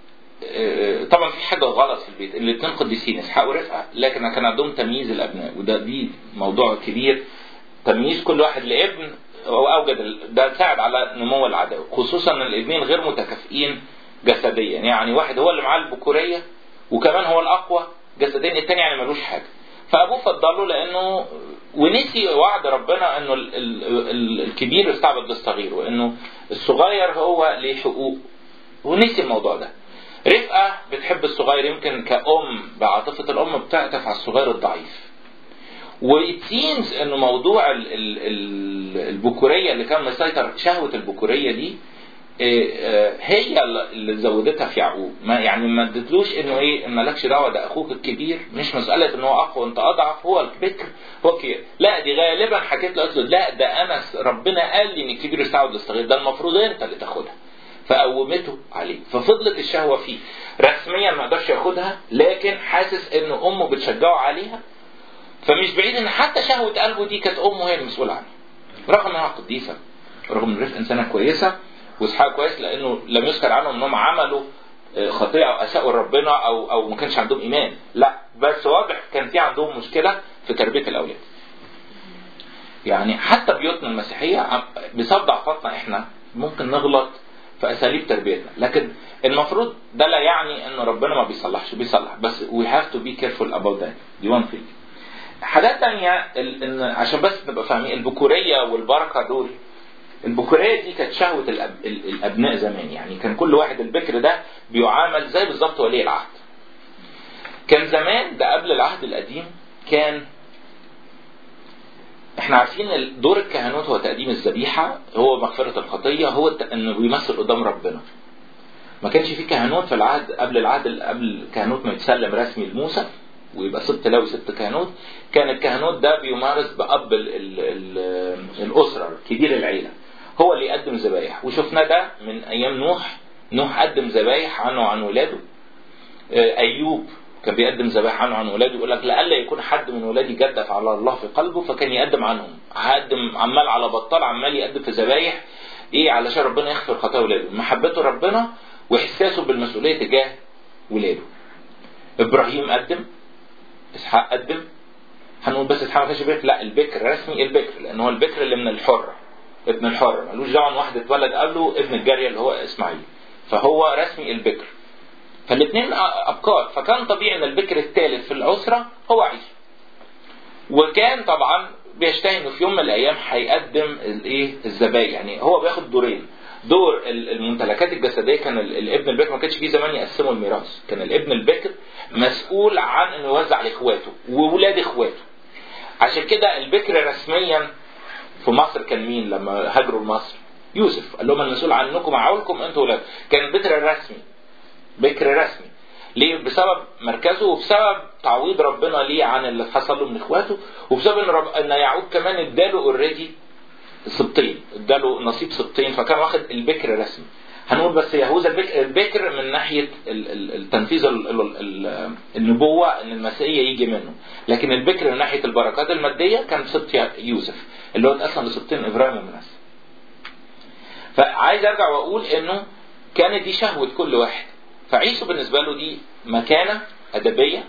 Speaker 1: طبعا في حاجة غلط في البيت. الاثنين قديسين اسحاق ورفقة، لكن كان عندهم تمييز الأبناء، دي موضوع كبير. تمييز كل واحد لابن أوجد ده ساعد على نمو العداوة، خصوصا ان الاثنين غير متكافئين جسديا. يعني واحد هو اللي معاه البكورية وكمان هو الأقوى جسديا، الثاني يعني ملوش حاجة. فأبوه فضله لأنه ونسي وعد ربنا أنه الكبير يستعبد للصغير، وأنه الصغير هو ليه حقوق، ونسي الموضوع ده. رفقة بتحب الصغير، يمكن كأم بعاطفة الأم بتعطف على الصغير الضعيف. ويتسينز أنه موضوع البكورية اللي كان مسيطر، شهوة البكورية دي هي اللي زودتها في يعقوب. ما ادتلوش انه ايه، ان مالكش دعوه ده اخوك الكبير، مش مساله ان هو اقوى وانت اضعف، هو البكر هو كبير. لا، دي غالبا حكيت له قلت له لا ده انا ربنا قال لي ان الكبير يستعود للصغير، ده المفروض انت اللي تاخدها. فقومته عليه، ففضلت الشهوه فيه. رسميا ما قدرش ياخدها، لكن حاسس انه امه بتشجعه عليها. فمش بعيد ان حتى شهوه قلبه دي كانت امه هي المسؤوله عنها، رغم انها قديسه، رغم ان رفقة انسانه كويسه واسحاق كويس، لانه لم يذكر عنهم انهم عملوا خطيئه او اساءوا لربنا او ما كانش عندهم ايمان. لا، بس واضح كان في عندهم مشكله في تربيه الاولاد. يعني حتى بيوتنا المسيحيه بسبب ضعفاتنا احنا ممكن نغلط في اساليب تربيتنا، لكن المفروض ده لا يعني انه ربنا ما بيصلحش، بيصلح، بس we have to be careful about that. دي one thing. حاجات تانية ان عشان بس نبقى فاهمين، البكوريه والبركه دول، البكورية دي كانت شهوة الأبناء زمان. يعني كان كل واحد البكر ده بيعامل زي بالظبط ولي العهد. كان زمان ده قبل العهد القديم، كان احنا عارفين دور الكهنوت هو تقديم الذبيحة، هو مغفرة الخطية، هو انه بيمثل قدام ربنا. ما كانش في كهنوت في العهد قبل الكهنوت ما يتسلم رسمي لموسى، ويبقى سبط لاوي سبط كهنوت. كان الكهنوت ده بيمارس بأب الأسرة كبير العيلة، هو اللي يقدم ذبايح. وشفنا ده من أيام نوح قدم ذبايح عنه وعن ولاده. أيوب كان بيقدم ذبايح عنه وعن ولاده، يقول لك لألا يكون حد من ولادي جدف على الله في قلبه، فكان يقدم عنهم، عمال على بطال عمال يقدم في ذبايح علشان ربنا يغفر خطايا ولاده، محبته ربنا واحساسه بالمسؤوليه تجاه ولاده. ابراهيم قدم، اسحاق قدم. هنقول بس اسحاق ما كانش بكر، لا البكر رسمي البكر، لان هو البكر اللي من الحره، ابن الحره، مالوش دعوه واحد اتولد قبله ابن الجاريه اللي هو اسماعيل، فهو رسمي البكر. فالاثنين ابكار، فكان طبيعي ان البكر الثالث في الاسره هو عيسى. وكان طبعا بيشتهي انه في يوم من الايام هيقدم الذبايح. يعني هو بياخد دورين، دور الممتلكات الجسديه. كان الابن البكر ما كانش فيه زمان يقسموا الميراث، كان الابن البكر مسؤول عن انه يوزع لاخواته وولاد اخواته. عشان كده البكر رسميا في مصر كان مين لما هاجروا لمصر؟ يوسف، قال لهم المسؤول عنكم عولكم انتوا ولاد. كان البكر الرسمي، بكر رسمي. ليه؟ بسبب مركزه، وبسبب تعويض ربنا ليه عن اللي حصل له من اخواته، وبسبب ان يعقوب كمان اداله اوريدي سبطين، اداله نصيب سبطين، فكان واخد البكر رسمي. هنقول بس يهوذا البكر من ناحيه التنفيذ النبوه ان المسيحيه يجي منه، لكن البكر من ناحيه البركات الماديه كان سبط يوسف اللي هو اتقسم لسبطين ابراهيم ومنسى. فعايز ارجع واقول انه كانت دي شهوه كل واحد. فعيسو بالنسبه له دي مكانه ادبيه،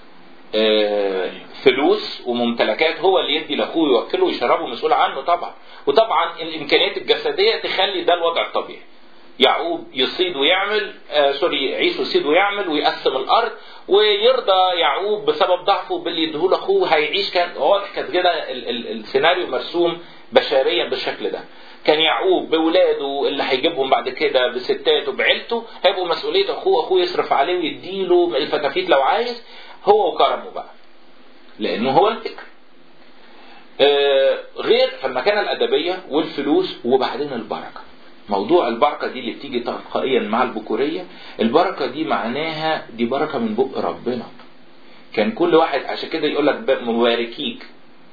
Speaker 1: فلوس وممتلكات، هو اللي يدي لاخوه يوكله ويشربه مسؤول عنه طبعا. وطبعا الامكانيات الجسديه تخلي ده الوضع الطبيعي. يعقوب يصيد ويعمل، عيسو يصيد ويعمل ويقسم الارض، ويرضى يعقوب بسبب ضعفه باللي يديه لاخوه هيعيش. كان واضح كده السيناريو مرسوم بشريا بالشكل ده. كان يعقوب بولاده اللي هيجيبهم بعد كده بستاته بعيلته هيبقوا مسؤوليه اخوه يصرف عليه ويديله الفتافيت لو عايز، هو وكرمه بقى لانه هو الفكر. غير فالمكانه الادبيه والفلوس، وبعدين البركه. موضوع البركه دي اللي بتيجي تلقائيا مع البكوريه، البركه دي معناها دي بركه من بق ربنا. كان كل واحد عشان كده يقول لك مباركيك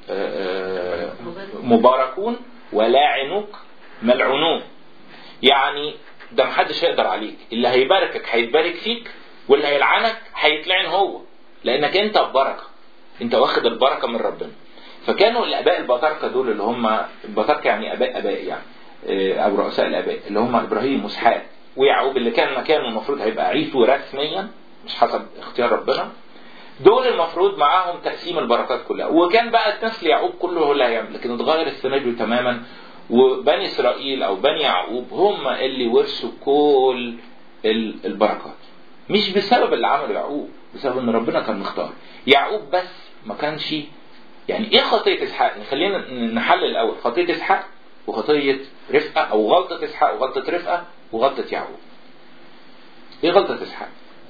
Speaker 1: مباركون ولاعنوك ملعونون. يعني ده محدش هيقدر عليك، اللي هيباركك هيتبارك فيك، واللي هيلعنك هيتلعن هو، لانك انت ببركه، انت واخد البركه من ربنا. فكانوا الاباء البطاركه دول اللي هم البطاركه يعني اباء يعني او رؤساء الاباء اللي هم ابراهيم واسحاق ويعقوب اللي كان مكانه المفروض هيبقى عيسو رسميا مش حسب اختيار ربنا، دول المفروض معاهم تقسيم البركات كلها. وكان بقى نسل يعقوب كله هو اللي هيعمل، لكن اتغير السيناريو تماما، وبني اسرائيل او بني يعقوب هم اللي ورثوا كل البركات، مش بسبب اللي عمله يعقوب، بسبب ان ربنا كان مختار يعقوب بس ما كانش. يعني ايه خطيه اسحاق؟ خلينا نحلل الاول خطيه اسحاق وخطيه رفقه، او غلطه اسحاق وغلطه رفقه وغلطه يعقوب. ايه غلطه اسحاق؟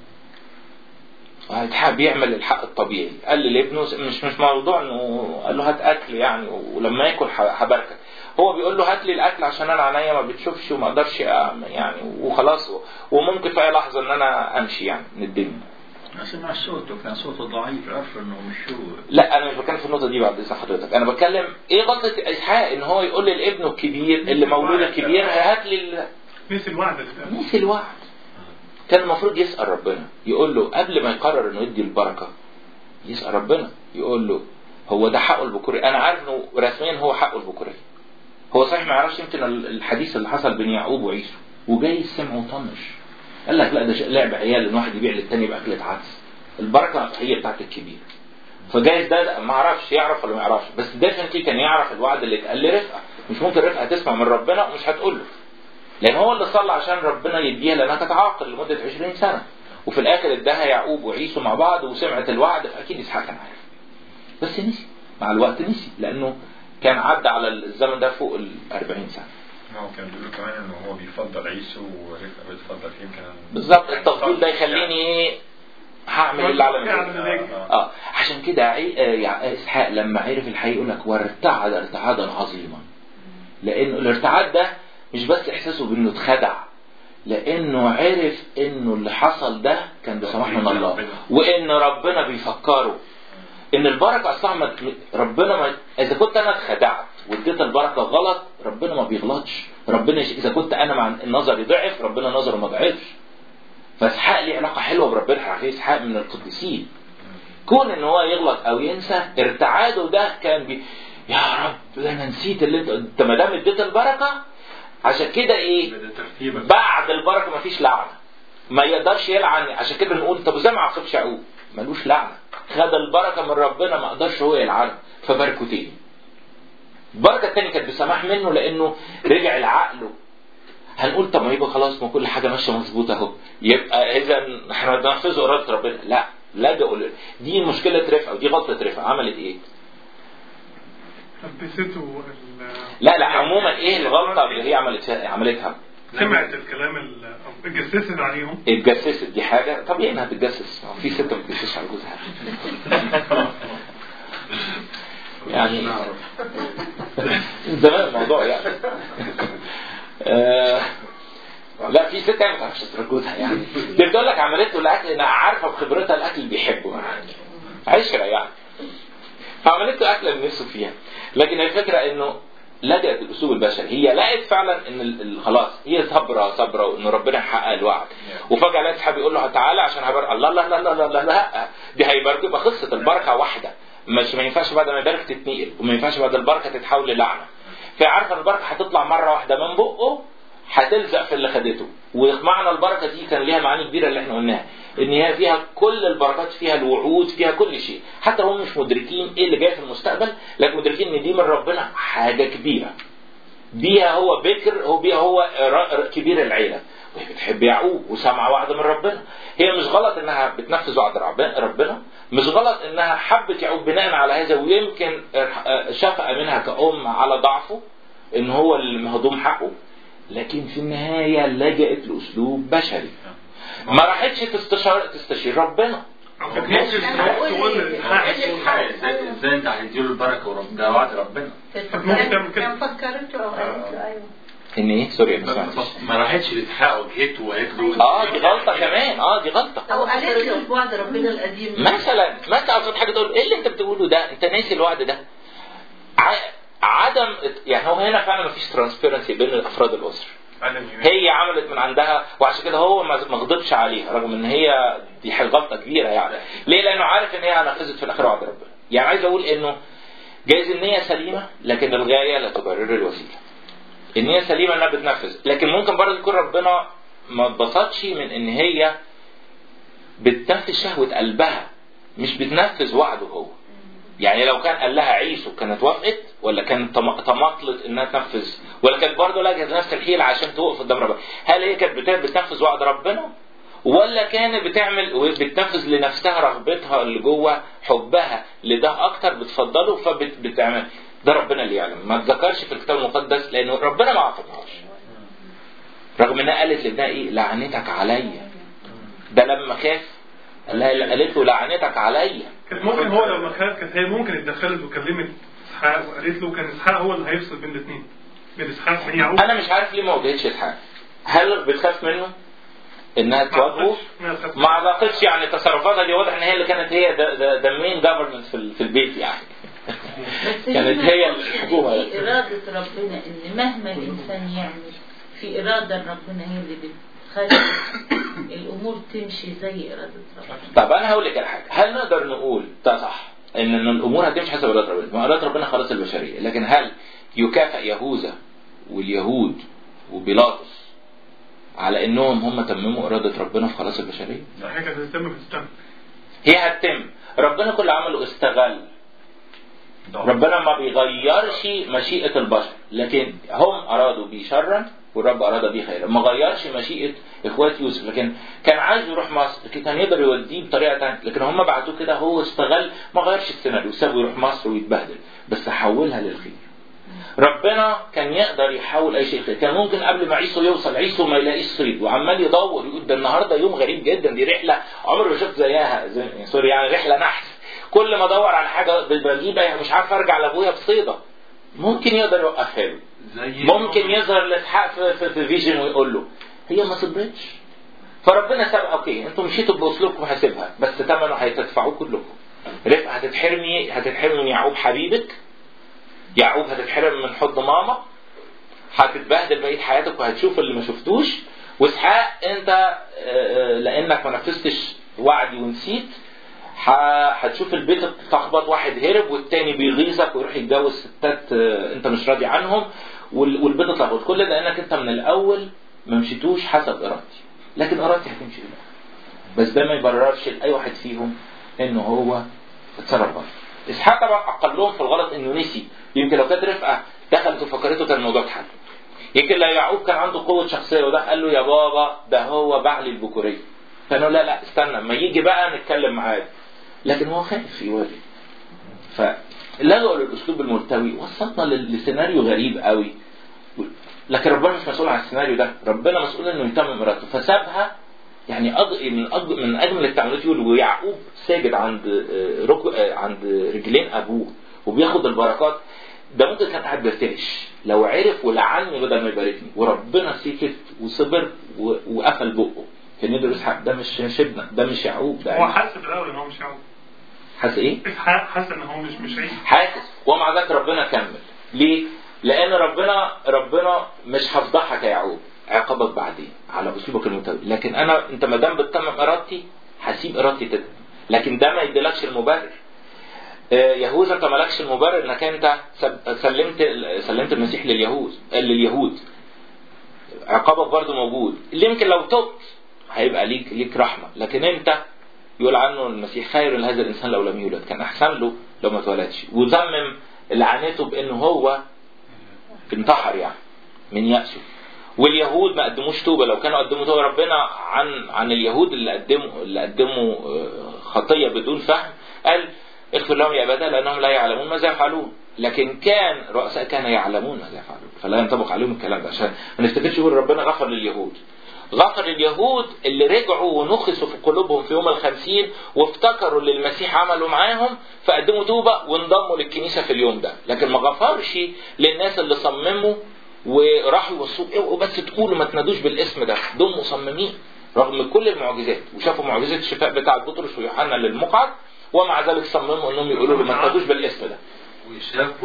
Speaker 1: اسحاق بيعمل الحق الطبيعي، قال لابنه مش موضوع انه قال له هات اكل يعني ولما ياكل هباركك، هو بيقول له هات لي الاكل عشان انا عينيا ما بتشوفش وما اقدرش يعني وخلاص، وممكن في اي لحظه ان انا امشي يعني من الدنيا.
Speaker 5: سمع صوته كان صوته ضعيف، عرف انه مش هو.
Speaker 1: لا انا مش بتكلم في النقطه دي بعد اذن حضرتك، انا بتكلم ايه غلطه اسحاق ان هو يقول لابنه الكبير اللي مولود الكبير هات لي
Speaker 3: نسي الوعد.
Speaker 1: نسي الوعد. كان المفروض يسال ربنا، يقول له قبل ما يقرر انه يدي البركه يسال ربنا، يقول له هو ده حقه البكوري؟ انا عارف انه رسميا هو حقه البكوري، هو صحيح ما يعرفش يمكن الحديث اللي حصل بين يعقوب وعيسو، وجاي سمع وطنش قال لك لا ده لعب عيال ان واحد يبيع للتاني باكله عدس، البركه هي بتاعت الكبير. فجايز ده ما اعرفش يعرف ولا ما يعرفش، بس ديفنتلي كان يعرف الوعد اللي اتقال لرفقه. مش ممكن رفقه تسمع من ربنا ومش هتقول له، لان هو اللي صلى عشان ربنا يديها لانها تتعاقل لمده 20 سنه، وفي الاخر اداها يعقوب وعيسو مع بعض وسمعت الوعد، فاكيد اسحاق كان عارف بس نسي، مع الوقت نسي لانه كان عدى على الزمن ده فوق 40 سنه.
Speaker 7: هو كان بيقول كمان انه هو بيفضل عيسو ورفقه بتفضل يمكن
Speaker 1: بالظبط. التفضيل ده يخليني هعمل اللي على مزاجي. عشان كده اسحاق لما عرف الحقيقه يقول لك وارتعد ارتعادا عظيما، لانه الارتعاد ده مش بس احساسه بانه اتخدع، لانه عرف انه اللي حصل ده كان بسماح من الله، وان ربنا بيفكره ان البركه اصلا ربنا ما اذا كنت انا اتخدعت واديت البركه غلط ربنا ما بيغلطش. ربنا اذا كنت انا مع نظري ضعف ربنا نظره ما ضعفش. فاسحاق ليه علاقه حلوه بربنا، على اسحاق من القديسين. كون ان هو يغلط او ينسى ارتعاده ده كان يا رب انا نسيت اللي انت ما دام اديت البركه. عشان كده ايه بعد البركه ما فيش لعنه، ما يقدرش يلعن. عشان كده نقول طب ازاي ما عاقبش يعقوب؟ ملوش لعنه، خد البركه من ربنا ما قدرش هو يلعنه فباركه تاني. البركه الثانيه كانت بسماح منه لانه رجع لعقله. هنقول طب ما يبقى خلاص ما كل حاجه ماشيه مظبوطه اهو، يبقى اذا احنا بننفذ اراده ربنا. لا لجأوا دي مشكله رفقه ودي غلطه رفقه. عملت ايه؟
Speaker 3: لبسته
Speaker 1: لا عموما ايه الغلطه اللي هي عملتها؟
Speaker 3: سمعت الكلام اتجسست عليهم.
Speaker 1: اتجسست دي حاجه طبيعي انها تتجسس، في ست ما بتجسسش على جوزها يعني زمان الموضوع يعني لا في ست ما تعرفش ترجوزها يعني. دي بتقول لك عملته الاكل انها عارفه بخبرتها الاكل اللي بيحبه يعني عشره يعني، فعملته اكله اللي نفسه فيها. لكن الفكره انه لجأت الاسلوب البشري. هي لقت فعلا ان خلاص هي صبره وان ربنا يحقق الوعد، وفجاه لقت صاحبي يقول له تعالى عشان هبارك. الله لا لا لا لا لا دي هيبارك يبقى خلصت البركه واحده. مش ما ينفعش بعد ما يبارك تتنقل، وما ينفعش بعد البركه تتحول للعنه. فعارفه ان البركه هتطلع مره واحده من بقه هتلزق في اللي خدته. ومعنى البركه دي كان ليها معاني كبيره اللي احنا قلناها، ان هي فيها كل البركات، فيها الوعود، فيها كل شيء. حتى هم مش مدركين ايه اللي جاي في المستقبل، لكن مدركين ان دي من ربنا حاجه كبيره. بيها هو بكر، هو كبير العيله، وهي بتحب يعقوب وسمع وعد من ربنا. هي مش غلط انها بتنفذ وعد ربنا، مش غلط انها حبت يعقوب بناء على هذا، ويمكن شفقه منها كأم على ضعفه ان هو المهضوم حقه. لكن في النهايه لجأت لاسلوب بشري، ما راحتش تستشير ربنا.
Speaker 5: ازاي انت هتديله البركه وربنا ده وعد ربنا؟
Speaker 4: كان فكرته او قالت له ايوه
Speaker 1: ان ايه سوري
Speaker 5: ما راحتش لتحقق وجهته وقالت له
Speaker 1: دي غلطه كمان. دي غلطه.
Speaker 4: او قالت له وعد ربنا القديم
Speaker 1: مثلا قصد حاجه تقول ايه اللي انت بتقوله ده؟ انت ناسي الوعد ده. عدم يعني هو هنا فعلا ما فيش ترانسبيرنسي بين افراد الاسره. هي عملت من عندها، وعشان كده هو ما غضبش عليها رغم ان هي دي حاجه غلطه كبيره يعني. ليه؟ لانه عارف ان هي نفذت في الاخر وعد ربنا. يعني عايز اقول انه جايز النيه سليمه لكن الغايه لا تبرر الوسيله. النيه سليمه انها بتنفذ، لكن ممكن برضه يكون ربنا ما اتبسطش من ان هي بتنفذ شهوه قلبها مش بتنفذ وعده هو. يعني لو كان قال لها عيسو كانت وافقت، ولا كانت تمطلت انها تنفذ، ولا كانت برضه لجأت نفس الحيل عشان توقف قدام ربنا؟ هل هي كانت بتنفذ وعد ربنا، ولا كانت بتنفذ لنفسها رغبتها اللي جوه حبها لده اكتر بتفضله فبتعمل ده؟ ربنا اللي يعلم. ما تذكرش في الكتاب المقدس لانه ربنا ما عاقبهاش، رغم انها قالت لابنها ايه؟ لعنتك عليا. ده لما خاف قالت له لعنتك عليا.
Speaker 3: كان ممكن هو لما خاف كانت هي ممكن اتدخلت وكلمت اسحاق وقالت له، كان اسحاق هو اللي هيفصل بين الاثنين، بين اسحاق وبين يعقوب.
Speaker 1: انا مش عارف ليه ما واجهتش اسحاق. هل بتخاف منه انها تواجهه؟ ما اعتقدش. يعني تصرفاتها دي واضح ان هي اللي كانت هي ده مين جفرمنت في البيت يعني. كانت هي الحكومه.
Speaker 4: في اراده ربنا ان مهما الانسان يعمل في اراده ربنا هي اللي بتخلي الامور تمشي زي اراده ربنا.
Speaker 1: طب انا هقول لك على حاجه، هل نقدر نقول ده صح ان الامور هتمشي حسب اراده ربنا؟ ما اراده ربنا خلاص البشريه، لكن هل يكافئ يهوذا واليهود وبيلاطس على انهم هم تمموا اراده ربنا في خلاص البشريه؟
Speaker 3: ده حاجه هتتم
Speaker 1: هي هتتم. ربنا كل عمله استغل. ربنا ما بيغيرش مشيئه البشر، لكن هم ارادوا بيه شرا والرب اراد بيه خيرا. ما غيرش مشيئه اخوات يوسف، لكن كان عايز يروح مصر، لكن كان يقدر يوديه بطريقه ثانيه، لكن هم بعتوه كده. هو استغل، ما غيرش السيناريو وسابه يروح مصر ويتبهدل، بس حولها للخير. ربنا كان يقدر يحول اي شيء خير. كان ممكن قبل ما عيسو يوصل، عيسو ما يلاقيش صيد وعمال يدور يقول ده النهارده يوم غريب جدا، دي رحله عمري ما شفت زيها، سوري يعني رحله نحس. كل ما ادور على حاجه بجيبها مش عارف ارجع لابويا بصيده. ممكن يقدر يوقفها له، ممكن يظهر لاسحاق في فيجن ويقول له هي ما صبرتش. فربنا ساب اوكي انتم مشيتوا باسلوبكم هسيبها، بس ثمنه هتدفعوه كلكم. رفقه هتتحرمي من يعقوب حبيبك، يعقوب هتتحرم من حضن ماما، هتتبهدل بقيه حياتك وهتشوف اللي ما شفتوش. واسحاق انت لانك ما نفذتش وعدي ونسيت هتشوف البيت تخبط، واحد هرب والتاني بيغيظك ويروح يتجوز ستات انت مش راضي عنهم، والبيت اتلخبط. كل ده لانك انت من الاول ما مشيتوش حسب ارادتي، لكن ارادتي هتمشي لك. بس ده ما يبررش لاي واحد فيهم انه هو اتصرف غلط. اسحاق طبعا اقلهم في الغلط انه نسي. يمكن لو كانت رفقه دخلت وفكرته كان الموضوع اتحل. يمكن لو يعقوب كان عنده قوه شخصيه وده قال له يا بابا ده هو باع لي البكوريه، كانوا لا استنى ما يجي بقى نتكلم معاه. لكن هو خايف يوري. فلجأوا للاسلوب الملتوي، وصلنا لسيناريو غريب قوي. لكن ربنا مش مسؤول عن السيناريو ده، ربنا مسؤول انه يتمم ارادته. فسابها يعني من اجمل التعاملات. يقول ويعقوب ساجد عند رجلين ابوه وبياخد البركات. ده ممكن كان قاعد بيرتعش لو عرف ولعني بدل ما يباركني، وربنا سكت وصبر وقفل بقه. كان يقدر اسحاق ده مش ابنك، ده مش يعقوب، ده
Speaker 3: هو حاسس في الاول ان هو مش يعقوب.
Speaker 1: حاسس ايه؟
Speaker 3: حاسس ان هو مش عيسى.
Speaker 1: حاسس. ومع ذلك ربنا كمل. ليه؟ لان ربنا مش هفضحك يا يعقوب، عقابك بعدين على اسلوبك المتوي. لكن انت ما دام بتتمم ارادتي هسيب ارادتي تتم. لكن ده ما يديلكش المبرر. يهوذا انت مالكش المبرر انك انت سلمت المسيح لليهود. عقابك برضو موجود. اللي يمكن لو تبت هيبقى ليك رحمه. لكن انت يقول عنه المسيح خير لهذا الانسان لو لم يولد، كان احسن له لو ما اتولدش. وذمم لعنته بانه هو انتحر يعني من يأسه. واليهود ما قدموش توبه. لو كانوا قدموا توبه ربنا عن اليهود اللي قدموا خطيه بدون فهم قال اغفر لهم يا ابدا لانهم لا يعلمون ماذا يفعلون. لكن كان رؤساء كانوا يعلمون ماذا يفعلون، فلا ينطبق عليهم الكلام ده. عشان ما نفتكرش يقول ربنا غفر لليهود اللي رجعوا ونخسوا في قلوبهم في يوم 50 وافتكروا اللي المسيح عمله معاهم فقدموا توبه وانضموا للكنيسه في اليوم ده. لكن ما غفرش للناس اللي صمموا وراحوا يوصوا بس تقولوا ما تنادوش بالاسم ده. دول مصممين رغم كل المعجزات، وشافوا معجزه الشفاء بتاعه بطرس ويوحنا للمقعد، ومع ذلك صمموا انهم يقولوا له ما تنادوش بالاسم ده.
Speaker 7: وشافوا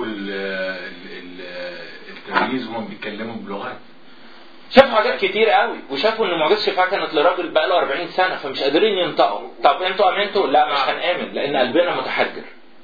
Speaker 7: التلاميذ وهم بيتكلموا بلغات.
Speaker 1: شافوا حاجات كتير قوي، وشافوا ان معجزه الشفاء كانت لراجل بقى له 40 سنه فمش قادرين ينطقوا. طب انتوا امنتوا؟ لا مش هنآمن لان قلبنا متحجر.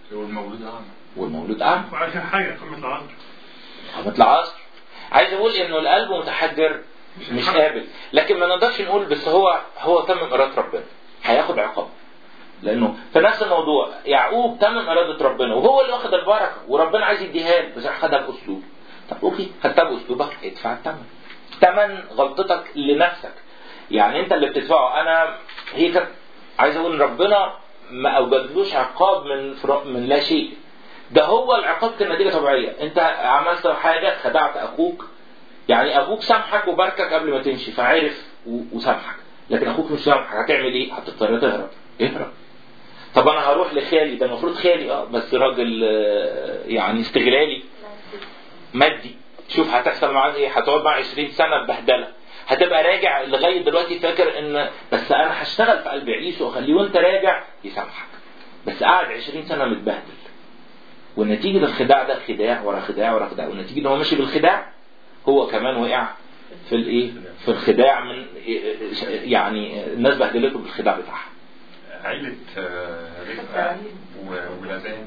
Speaker 1: والمولود اعمى.
Speaker 3: وعشان حاجه
Speaker 1: قامت العصر. عايز اقول انه القلب متحجر مش قابل. لكن ما نقدرش نقول بس هو تمم اراده ربنا هياخد عقاب. لانه في نفس الموضوع يعقوب تمم اراده ربنا وهو اللي واخد البركه وربنا عايز يديها له، بس خدها باسلوب. طب اوكي خدتها باسلوبك ادفع الثمن غلطتك لنفسك. يعني انت اللي بتدفعه. هي كانت عايز اقول ربنا ما اوجدلوش عقاب من لا شيء. ده هو العقاب كان نتيجه طبيعيه. انت عملت حاجه خدعت اخوك، يعني ابوك سامحك وباركك قبل ما تمشي فعرف وسامحك، لكن اخوك مش سامحك هتعمل ايه؟ هتضطر اهرب. طب انا هروح لخالي، ده المفروض خالي بس راجل يعني استغلالي مادي. شوف هتحصل معاه ايه؟ هتقعد معاه 20 سنه ببهدله. هتبقى راجع لغايه دلوقتي فاكر ان بس انا هشتغل في قلب عيسو واخليه وانت راجع يسامحك، بس قاعد 20 سنه متبهدل. والنتيجه الخداع ده خداع ورا خداع ورا خداع. والنتيجه ان هو ماشي بالخداع هو كمان وقع في الخداع. من يعني الناس بهدلته بالخداع بتاعها.
Speaker 7: عيلة رفقة وولدان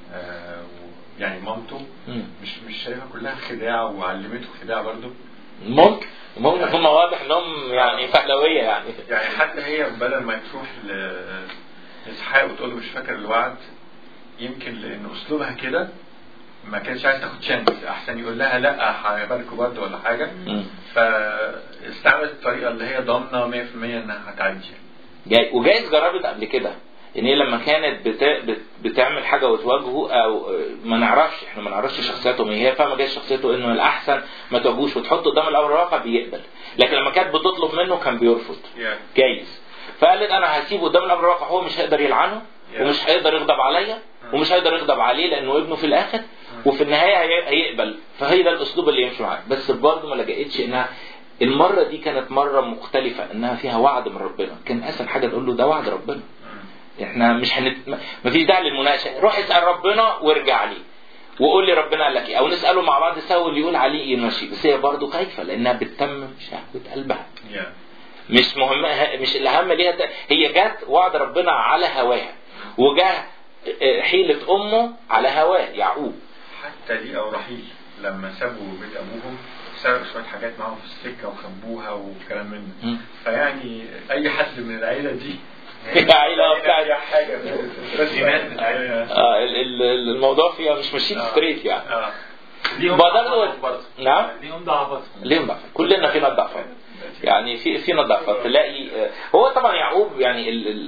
Speaker 7: يعني مامته مش شايفها كلها خداع وعلمته خداع برضه.
Speaker 1: ممكن هم واضح انهم يعني فهلويه يعني
Speaker 7: حتى هي بدل ما تروح لإسحاق وتقول له مش فاكر الوعد، يمكن لان اسلوبها كده ما كانش عايز تاخد شانس، احسن يقول لها لا هيباركوا برضه ولا حاجه. فاستعملت الطريقه اللي هي ضامنه 100% انها هتعدي.
Speaker 1: وجايز جربت قبل كده ان هي لما كانت بتعمل حاجه وتواجهه او ما نعرفش، احنا ما نعرفش شخصيته هي فاهمه جايز شخصيته انه الاحسن ما تواجهوش وتحطه قدام الامر الواقع بيقبل، لكن لما كانت بتطلب منه كان بيرفض. جايز فقالت انا هسيبه قدام الامر الواقع، هو مش هيقدر يلعنه ومش هيقدر يغضب عليا ومش هيقدر يغضب عليه لانه ابنه في الاخر، وفي النهايه هيقبل. فهي ده الاسلوب اللي يمشي معاه. بس برضه ما لجأتش انها المرة دي كانت مرة مختلفة انها فيها وعد من ربنا. كان اسهل حاجة تقول له ده وعد ربنا، احنا مش مفيش داعي للمناقشة، روح اسأل ربنا وارجع لي وقول لي ربنا قال لك ايه، او نسأله مع بعض سوا اللي يقول عليه يمشي. بس هي برضه خايفة لانها بتتمم شهوة قلبها. مش مهم، مش الاهم ليها هي جت وعد ربنا على هواها، وجاه حيلة امه على هواه يعقوب.
Speaker 7: حتى دي او رحيل لما سابوا بيت ابوهم سرقوا شويه حاجات معاهم في السكه وخبوها وكلام من فيعني اي حد من العيله دي
Speaker 1: العيله بتاعت
Speaker 7: حاجه بس
Speaker 1: الموضوع فيها مش ماشيين ستريت يعني.
Speaker 8: ليهم ضعفات برضه.
Speaker 1: نعم
Speaker 8: ليهم ضعفات.
Speaker 1: ليهم ضعفات، كلنا فينا ضعفات يعني، فينا ضعفات. تلاقي هو طبعا يعقوب يعني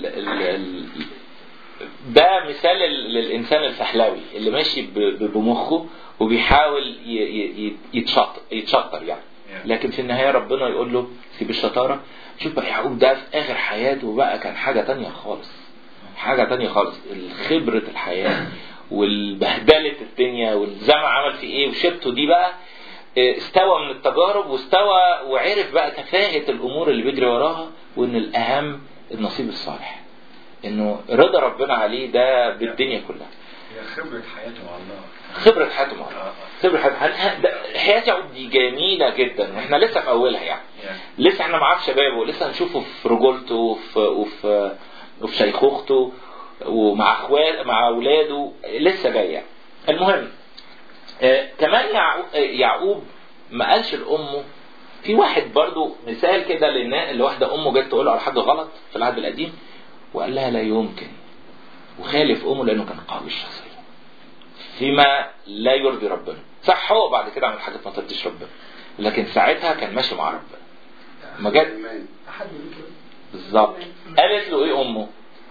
Speaker 1: ده مثال للإنسان الفحلاوي اللي ماشي بمخه وبيحاول يتشطر يعني. لكن في النهاية ربنا يقول له سيب الشطارة. شوف بقى يعقوب ده في آخر حياته بقى كان حاجة تانية خالص، حاجة تانية خالص. الخبرة الحياة والبهدلة الدنيا والزمع عمل في ايه وشبته دي بقى استوى من التجارب واستوى وعرف بقى تفاهة الأمور اللي بيجري وراها، وإن الأهم النصيب الصالح، إنه رضا ربنا عليه ده بالدنيا كلها.
Speaker 7: هي خبرة حياته مع الله،
Speaker 1: خبرة حياته مع الله، خبرة حياة يعقوب دي جميلة جدا، واحنا لسه في أولها يعني. لسه احنا معاه في شبابه، لسه هنشوفه في رجولته وفي شيخوخته ومع مع أولاده، لسه جاي يعني. المهم كمان يعقوب ما قالش لأمه. في واحد برضو مثال كده اللي واحدة أمه جت تقول على حاجة غلط في العهد القديم وقال لها لا يمكن، وخالف أمه لأنه كان قوي الشخصية فيما لا يرضي ربنا. صح هو بعد كده عمل حاجة ما ترضيش ربنا، لكن ساعتها كان ماشي مع ربنا. ما جت بالظبط قالت له ايه أمه؟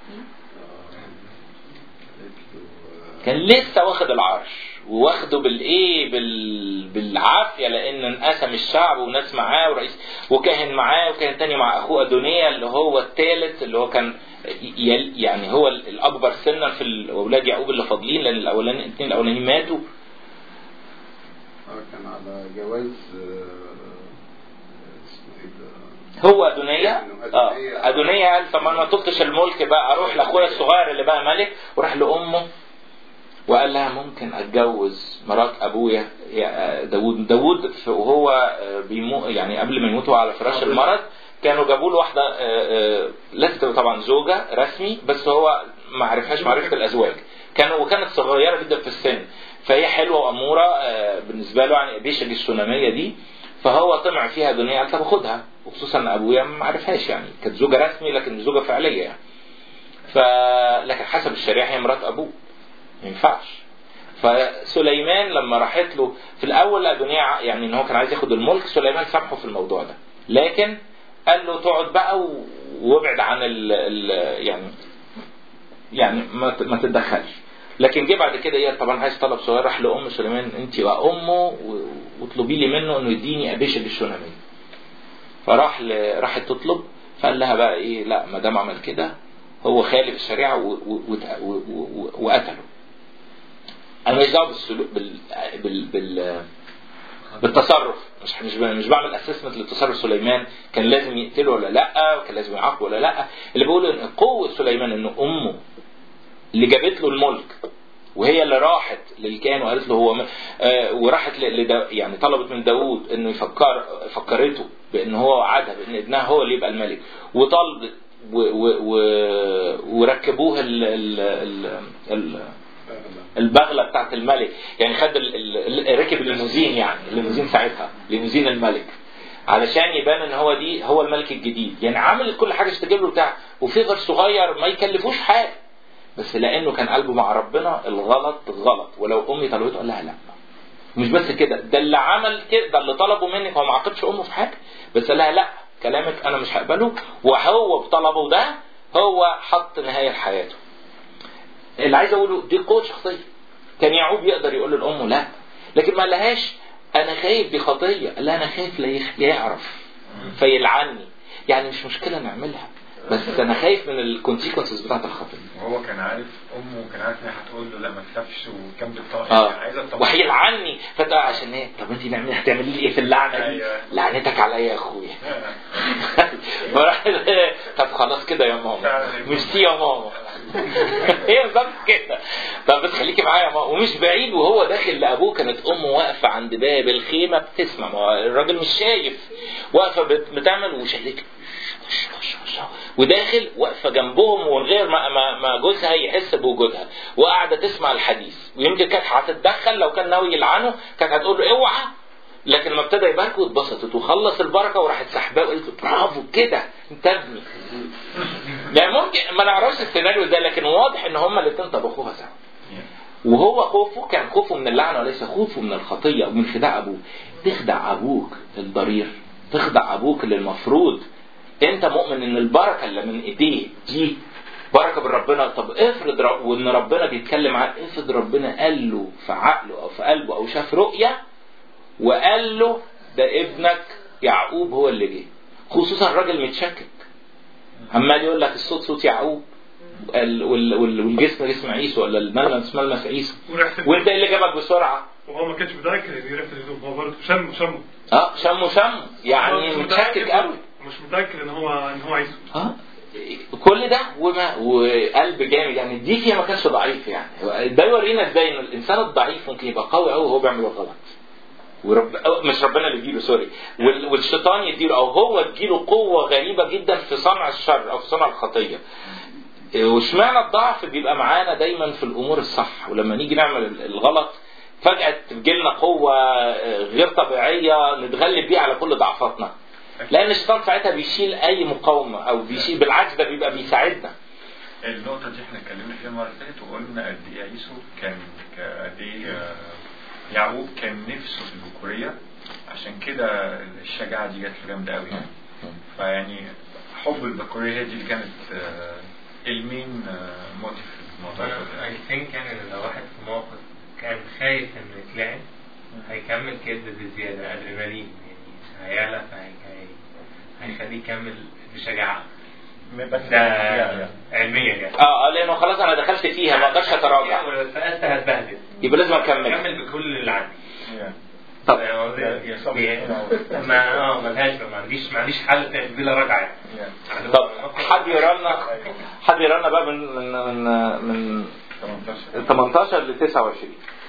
Speaker 1: كان لسه واخد العرش واخده بالايه بالعافيه، لان انقسم الشعب وناس معاه ورئيس وكاهن معاه وكاهن تاني مع اخوه ادونيا اللي هو الثالث اللي هو كان يعني هو الاكبر سنا في اولاد يعقوب اللي فاضلين، لان الاثنين الاولانيين ماتوا.
Speaker 2: كان على جواز
Speaker 1: هو أدونية. أدونية قال طب ما طلتش الملك بقى اروح لاخويا الصغير اللي بقى ملك، وراح لامه وقال لها ممكن اتجوز مرات ابويا داوود وهو بيموت يعني قبل ما يموتوا على فراش المرض كانوا جابوا له واحده لست طبعا زوجه رسمي، بس هو ما عرفهاش معرفه الازواج، وكانت صغيره جدا في السن، فهي حلوه واموره بالنسبه له يعني بيشج السوناميه دي، فهو طمع فيها دنيا قال طب خدها، وخصوصا ان ابويا ما عرفهاش يعني، كانت زوجه رسمي لكن زوجه فعليه يعني. لكن حسب الشريعه هي مرات ابوه ما ينفعش. فسليمان لما راحت له في الاول أدونية يعني ان هو كان عايز ياخد الملك، سليمان سامحه في الموضوع ده، لكن قال له تقعد بقى وابعد عن يعني ما تتدخلش. لكن جه بعد كده ايه طبعا عايز طلب صغير، راح لام سليمان انت وامه واطلبي لي منه انه يديني ابيش بالشوناميه. راحت تطلب، فقال لها بقى ايه لا ما دام عمل كده هو خالف الشريعه وقتله. انا مش دعوه بالتصرف، مش بعمل اسسمنت للتصرف سليمان كان لازم يقتله ولا لا، وكان لازم يعاقبه ولا لا. اللي بقوله ان قوه سليمان انه امه اللي جابت له الملك وهي اللي راحت للكاهن وقالت له هو وراحت يعني طلبت من داوود انه فكرته بان هو وعدها بان ابنها هو اللي يبقى الملك، وطلبت وركبوه البغلة بتاعت الملك، يعني خد ركب الليموزين، يعني الليموزين ساعتها ليموزين الملك علشان يبان ان هو الملك الجديد، يعني عامل كل حاجة تجيب له بتاع، وفيغر صغير ما يكلفوش حاجة، بس لانه كان قلبه مع ربنا الغلط غلط. ولو امي طلبته قال لها لا. مش بس كده، ده اللي عمل كده، ده اللي طلبه منك، هو ما عاقبش امه في حاجة، بس قال لها لا كلامك انا مش هقبله، وهو بطلبه ده هو حط نهاية لحياته. اللي عايز اقوله دي قوة شخصية. كان يعقوب يقدر يقول للأم لا، لكن ما لهاش انا خايف دي خطية، لا انا خايف لا يعرف فيلعني، يعني مش مشكلة نعملها، بس انا خايف من الكونسيكونسز بتاعت الخطيه.
Speaker 7: وهو كان عارف امه وكان عارف انها هتقول له لا ما تخافش وكمل طاعه عايزه تطمن
Speaker 1: وهيلعني فتقول عشان ايه؟ طب انت هتعملي لي ايه في اللعنه دي؟ لعنتك عليا يا اخويا. طب خلاص كده يا ماما مش دي يا ماما. هي بالظبط كده. طب بس خليكي معايا يا ماما. ومش بعيد وهو داخل لابوه كانت امه واقفه عند باب الخيمه بتسمع، الراجل مش شايف، واقفه بتعمل وشايلته وداخل واقفه جنبهم ومن غير ما جوزها يحس بوجودها وقاعده تسمع الحديث. ويمكن كانت هتتدخل لو كان ناوي يلعنه، كانت هتقول له اوعى، لكن لما ابتدى يباركه واتبسطت وخلص البركه وراحت سحباه وقالت له برافو كده انت ابني. يعني ممكن ما نعرفش السيناريو ده، لكن واضح ان هما الاثنين طبخوها سوا. وهو خوفه كان خوفه من اللعنه وليس خوفه من الخطيه ومن خداع ابوه. تخدع ابوك الضرير، تخدع ابوك اللي المفروض انت مؤمن ان البركه اللي من ايديه دي بركه من ربنا. طب افرض وان ربنا بيتكلم عن، افرض ربنا قال له في عقله او في قلبه او شاف رؤيه وقال له ده ابنك يعقوب هو اللي جه، خصوصا الراجل متشكك عمال يقول لك الصوت صوت يعقوب والجسم جسم عيسو ولا الملمس ملمس عيسو، وانت اللي جابك بسرعه.
Speaker 3: وهو ما كانش متاكد ان ريحه الهدوم، هو برضه شم
Speaker 1: شم يعني متشكك قوي،
Speaker 3: مش متاكد ان هو عيسو.
Speaker 1: كل ده وقلب جامد يعني. دي فيها ما كانش ضعيف يعني. ده يورينا ازاي ان الانسان الضعيف ممكن يبقى قوي قوي وهو بيعمل غلط، مش ربنا اللي يديله سوري، والشيطان يديله او هو يديله قوه غريبه جدا في صنع الشر او في صنع الخطيه. واشمعنى الضعف بيبقى معانا دايما في الامور الصح، ولما نيجي نعمل الغلط فجاه تجيلنا قوه غير طبيعيه نتغلب بيها على كل ضعفاتنا، لان الشيطان ساعتها بيشيل اي مقاومه او بيشيل، بالعكس ده بيبقى بيساعدنا.
Speaker 7: النقطه دي احنا اتكلمنا فيها المره اللي فاتت وقلنا قد ايه عيسو كان قد ايه يعقوب كان نفسه في الذكوريه، عشان كده الشجاعه دي جت له جامده قوي يعني. فيعني حب الذكوريه هي دي اللي كانت المين موتيف في الموضوع ده.
Speaker 9: اي ثينك يعني لو واحد في موقف كان خايف انه يتلعن هيكمل كده بزياده ادرينالين يعني، هيعلى هيخليه يكمل بشجاعه.
Speaker 7: بس
Speaker 9: ده علميا يعني
Speaker 1: لانه خلاص انا دخلت فيها ما اقدرش اتراجع،
Speaker 9: ولو فقست هتبهدل
Speaker 1: يبقى لازم اكمل
Speaker 9: بكل اللي عندي.
Speaker 1: طب
Speaker 9: ما عنديش حل تاني بلا رجعه يعني.
Speaker 1: طب حد يرانا بقى من 18 ل 29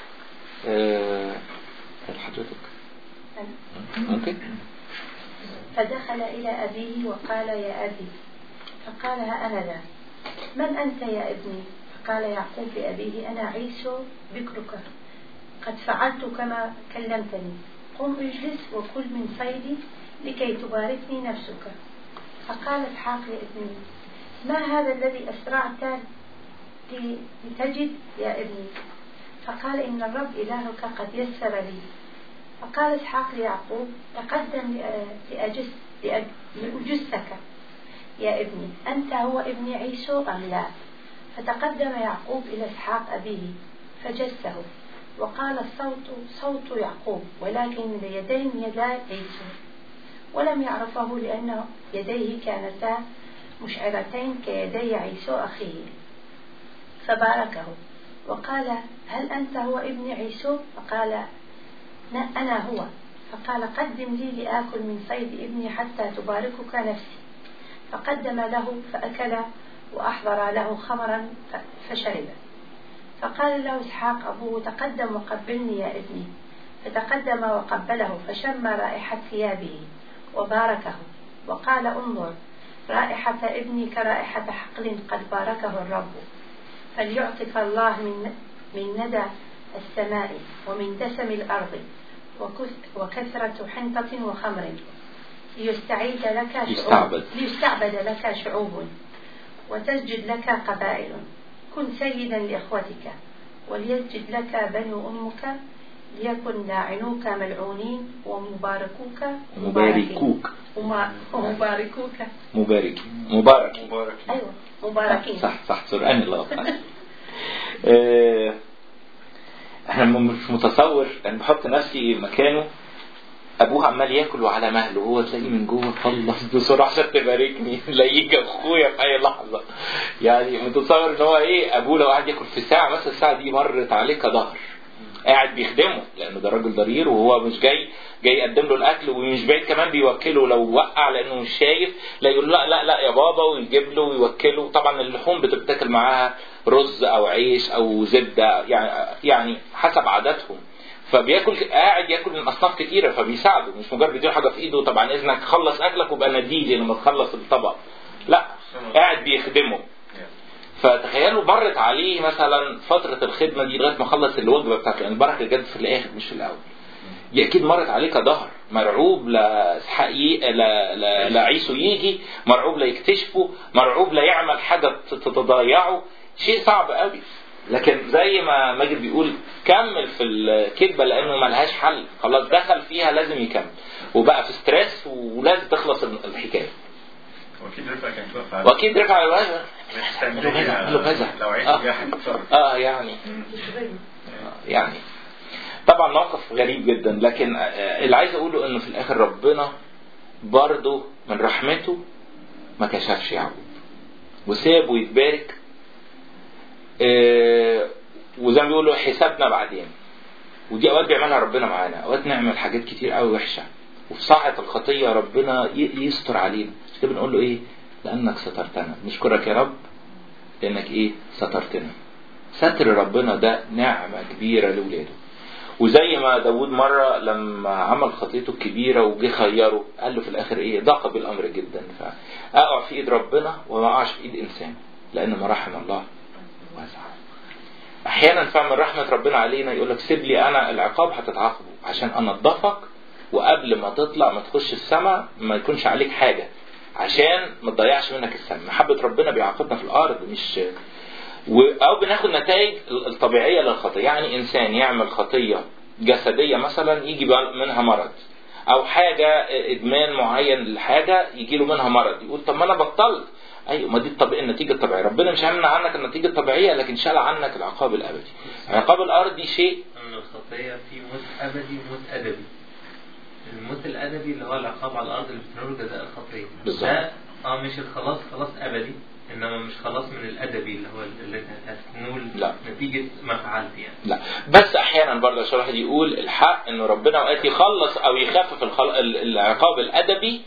Speaker 1: حضرتك ممكن.
Speaker 10: فدخل إلى أبيه وقال يا أبي، فقال ها أنا ذا. من أنت يا ابني؟ فقال يعقوب لأبيه أنا عيسو بكرك، قد فعلت كما كلمتني، قم اجلس وكل من صيدي لكي تباركني نفسك. فقال إسحاق لابنه ما هذا الذي أسرعت لتجد يا ابني؟ فقال إن الرب إلهك قد يسر لي. فقال إسحاق ليعقوب تقدم لأجسك يا ابني، أنت هو ابن عيسو أم لا؟ فتقدم يعقوب إلى إسحاق أبيه فجسه، وقال الصوت صوت يعقوب ولكن اليدين يدا عيسو، ولم يعرفه لأن يديه كانتا مشعرتين كيدي عيسو أخيه. فباركه وقال هل أنت هو ابن عيسو؟ فقال أنا هو. فقال قدم لي لآكل من صيد ابني حتى تباركك نفسي. فقدم له فأكل وأحضر له خمرا فشرب. فقال له إسحاق أبوه تقدم وقبلني يا ابني. فتقدم وقبله فشم رائحة ثيابه وباركه وقال انظر رائحة ابني كرائحة حقل قد باركه الرب، فليعطك الله من ندى السماء ومن دسم الأرض وكثرة حنطة وخمر ليستعبد لك شعوب وتسجد لك قبائل. كن سيدا لإخوتك وليسجد لك بنو أمك، ليكن لاعنوك ملعونين ومباركوك أيوة مباركين.
Speaker 1: صح سرقان الله. احنا مش متصور، انا بحط نفسي مكانه ابوه عمال ياكل وعلى مهله، هو تلاقيه من جوه خلص بسرعه عشان تباركني، لا يجي اخويا في اي لحظه. يعني متصور ان هو ايه، ابوه لو قاعد ياكل في ساعه مثلا، الساعه دي مرت عليه كظهر، قاعد بيخدمه لانه ده راجل ضرير، وهو مش جاي يقدم له الاكل، ومش بعيد كمان بيوكله لو وقع لانه مش شايف، لا يقول لا لا لا يا بابا ويجيب له ويوكله. طبعا اللحوم بتتاكل معاها رز او عيش او زبده، يعني حسب عاداتهم، فبياكل قاعد ياكل من اصناف كتيره، فبيساعده، مش مجرد بيديله حاجه في ايده طبعا اذنك خلص اكلك وبقى نديلي لما تخلص الطبق، لا قاعد بيخدمه. فتخيلوا مرت عليه مثلا فتره الخدمه دي لغايه ما خلص الوجبه بتاعته، يعني البركه جت في الاخر مش في الاول. اكيد مرت عليه كظهر، مرعوب لا عيسو يجي، مرعوب لا يكتشفه، مرعوب لا يعمل حاجه تضيعه، شيء صعب قوي. لكن زي ما ماجد بيقول كمل في الكذبه لانه ملهاش حل، خلاص دخل فيها لازم يكمل، وبقى في ستريس ولازم تخلص الحكايه. واكيد رفع على الوزن لو عايز يعني طبعا موقف غريب جدا. لكن اللي عايز اقوله انه في الاخر ربنا برضه من رحمته ما كشفش يعقوب وسابه يتبارك، وزي ما بيقولوا حسابنا بعدين. ودي اوقات بيعملها ربنا معانا، اوقات نعمل حاجات كتير قوي وحشه وفي ساعه الخطيه ربنا يستر علينا، مش كده بنقول له ايه؟ لانك سترتنا، نشكرك يا رب لانك ايه؟ سترتنا. ستر ربنا ده نعمه كبيره لاولاده. وزي ما داود مره لما عمل خطيته الكبيره وجه خيره، قال له في الاخر ايه؟ ضاق بالامر جدا، فاقع في ايد ربنا وما اقعش في ايد انسان، لان مراحم الله واسعه. احيانا فعلا رحمه ربنا علينا يقول لك سيب لي انا العقاب هتتعاقبه عشان انضفك، وقبل ما تطلع ما تخش السماء ما يكونش عليك حاجه، عشان ما تضيعش منك السماء. محبه ربنا بيعاقبنا في الارض، مش او بناخد نتائج الطبيعيه للخطيه. يعني انسان يعمل خطيه جسديه مثلا يجي منها مرض، او حاجه ادمان معين لحاجه يجي له منها مرض، يقول طب ما انا بطلت. ايوه، ما دي النتيجه الطبيعيه. ربنا مش هيمنع عنك النتيجه الطبيعيه، لكن شال عنك العقاب الابدي. العقاب الارضي شيء،
Speaker 9: ان الخطيه في موت ابدي وموت ادبي. الموت الادبي اللي هو العقاب على الارض اللي بتنول جزاء الخطيه ده مش الخلاص خلاص ابدي، انما مش خلاص من الادبي اللي هو اللي انت هتنول نتيجه ما فعلت يعني.
Speaker 1: لا، بس احيانا برضه عشان الواحد يقول الحق انه ربنا اوقات يخلص او يخفف العقاب الادبي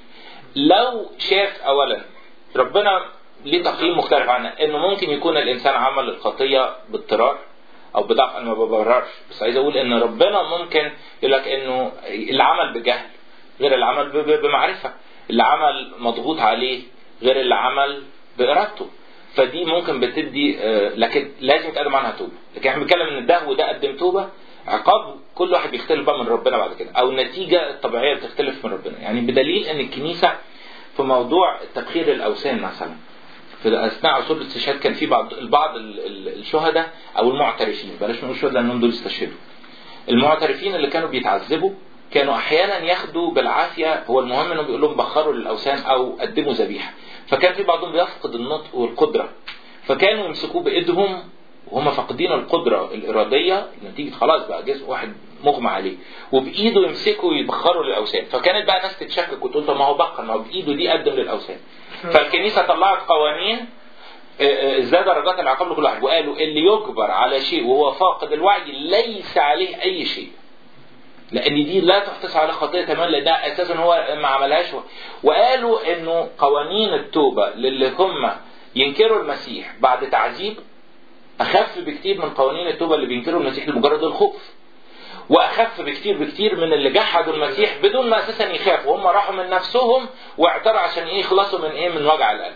Speaker 1: لو شاف اولا ربنا ليه تقييم مختلف عنه، انه ممكن يكون الانسان عمل الخطيه باضطرار او بضعف. انا ما ببررش، بس عايز اقول ان ربنا ممكن يقول لك انه اللي عمل بجهل غير اللي عمل بمعرفه، اللي عمل مضغوط عليه غير اللي عمل بارادته. فدي ممكن بتدي لكن لازم يتقدم عنها توبه. لكن احنا بنتكلم ان ده وده قدم توبه، عقاب كل واحد بيختلف بقى من ربنا بعد كده، او النتيجه الطبيعيه بتختلف من ربنا. يعني بدليل ان الكنيسه في موضوع تبخير الاوثان مثلا في اثناء عصور الاستشهاد كان في بعض الشهداء او المعترفين، بلاش نقول شهداء لانهم دول استشهدوا، المعترفين اللي كانوا بيتعذبوا كانوا احيانا ياخدوا بالعافيه، هو المهم انهم بيقول لهم بخروا للاوثان او قدموا ذبيحه. فكان في بعضهم بيفقد النطق والقدره، فكانوا يمسكوه بايدهم وهم فاقدين القدره الاراديه نتيجه خلاص بقى جسم واحد مغمى عليه، وبايده يمسكوا ويبخروا للاوثان. فكانت بقى ناس تتشكك وتقول طب ما هو بخر، ما هو بايده دي قدم للاوثان. فالكنيسه طلعت قوانين ازاي درجات العقاب لكل واحد، وقالوا اللي يجبر على شيء وهو فاقد الوعي ليس عليه اي شيء، لان دي لا تحتسب عليه خطيه تماما، لان ده اساسا هو ما عملهاش. وقالوا انه قوانين التوبه للي هم ينكروا المسيح بعد تعذيب اخف بكتير من قوانين التوبه اللي بينكروا المسيح لمجرد الخوف، واخف بكتير من اللي جحدوا المسيح بدون ما اساسا يخافوا، هم راحوا من نفسهم واعتروا عشان يخلصوا من وجع القلب.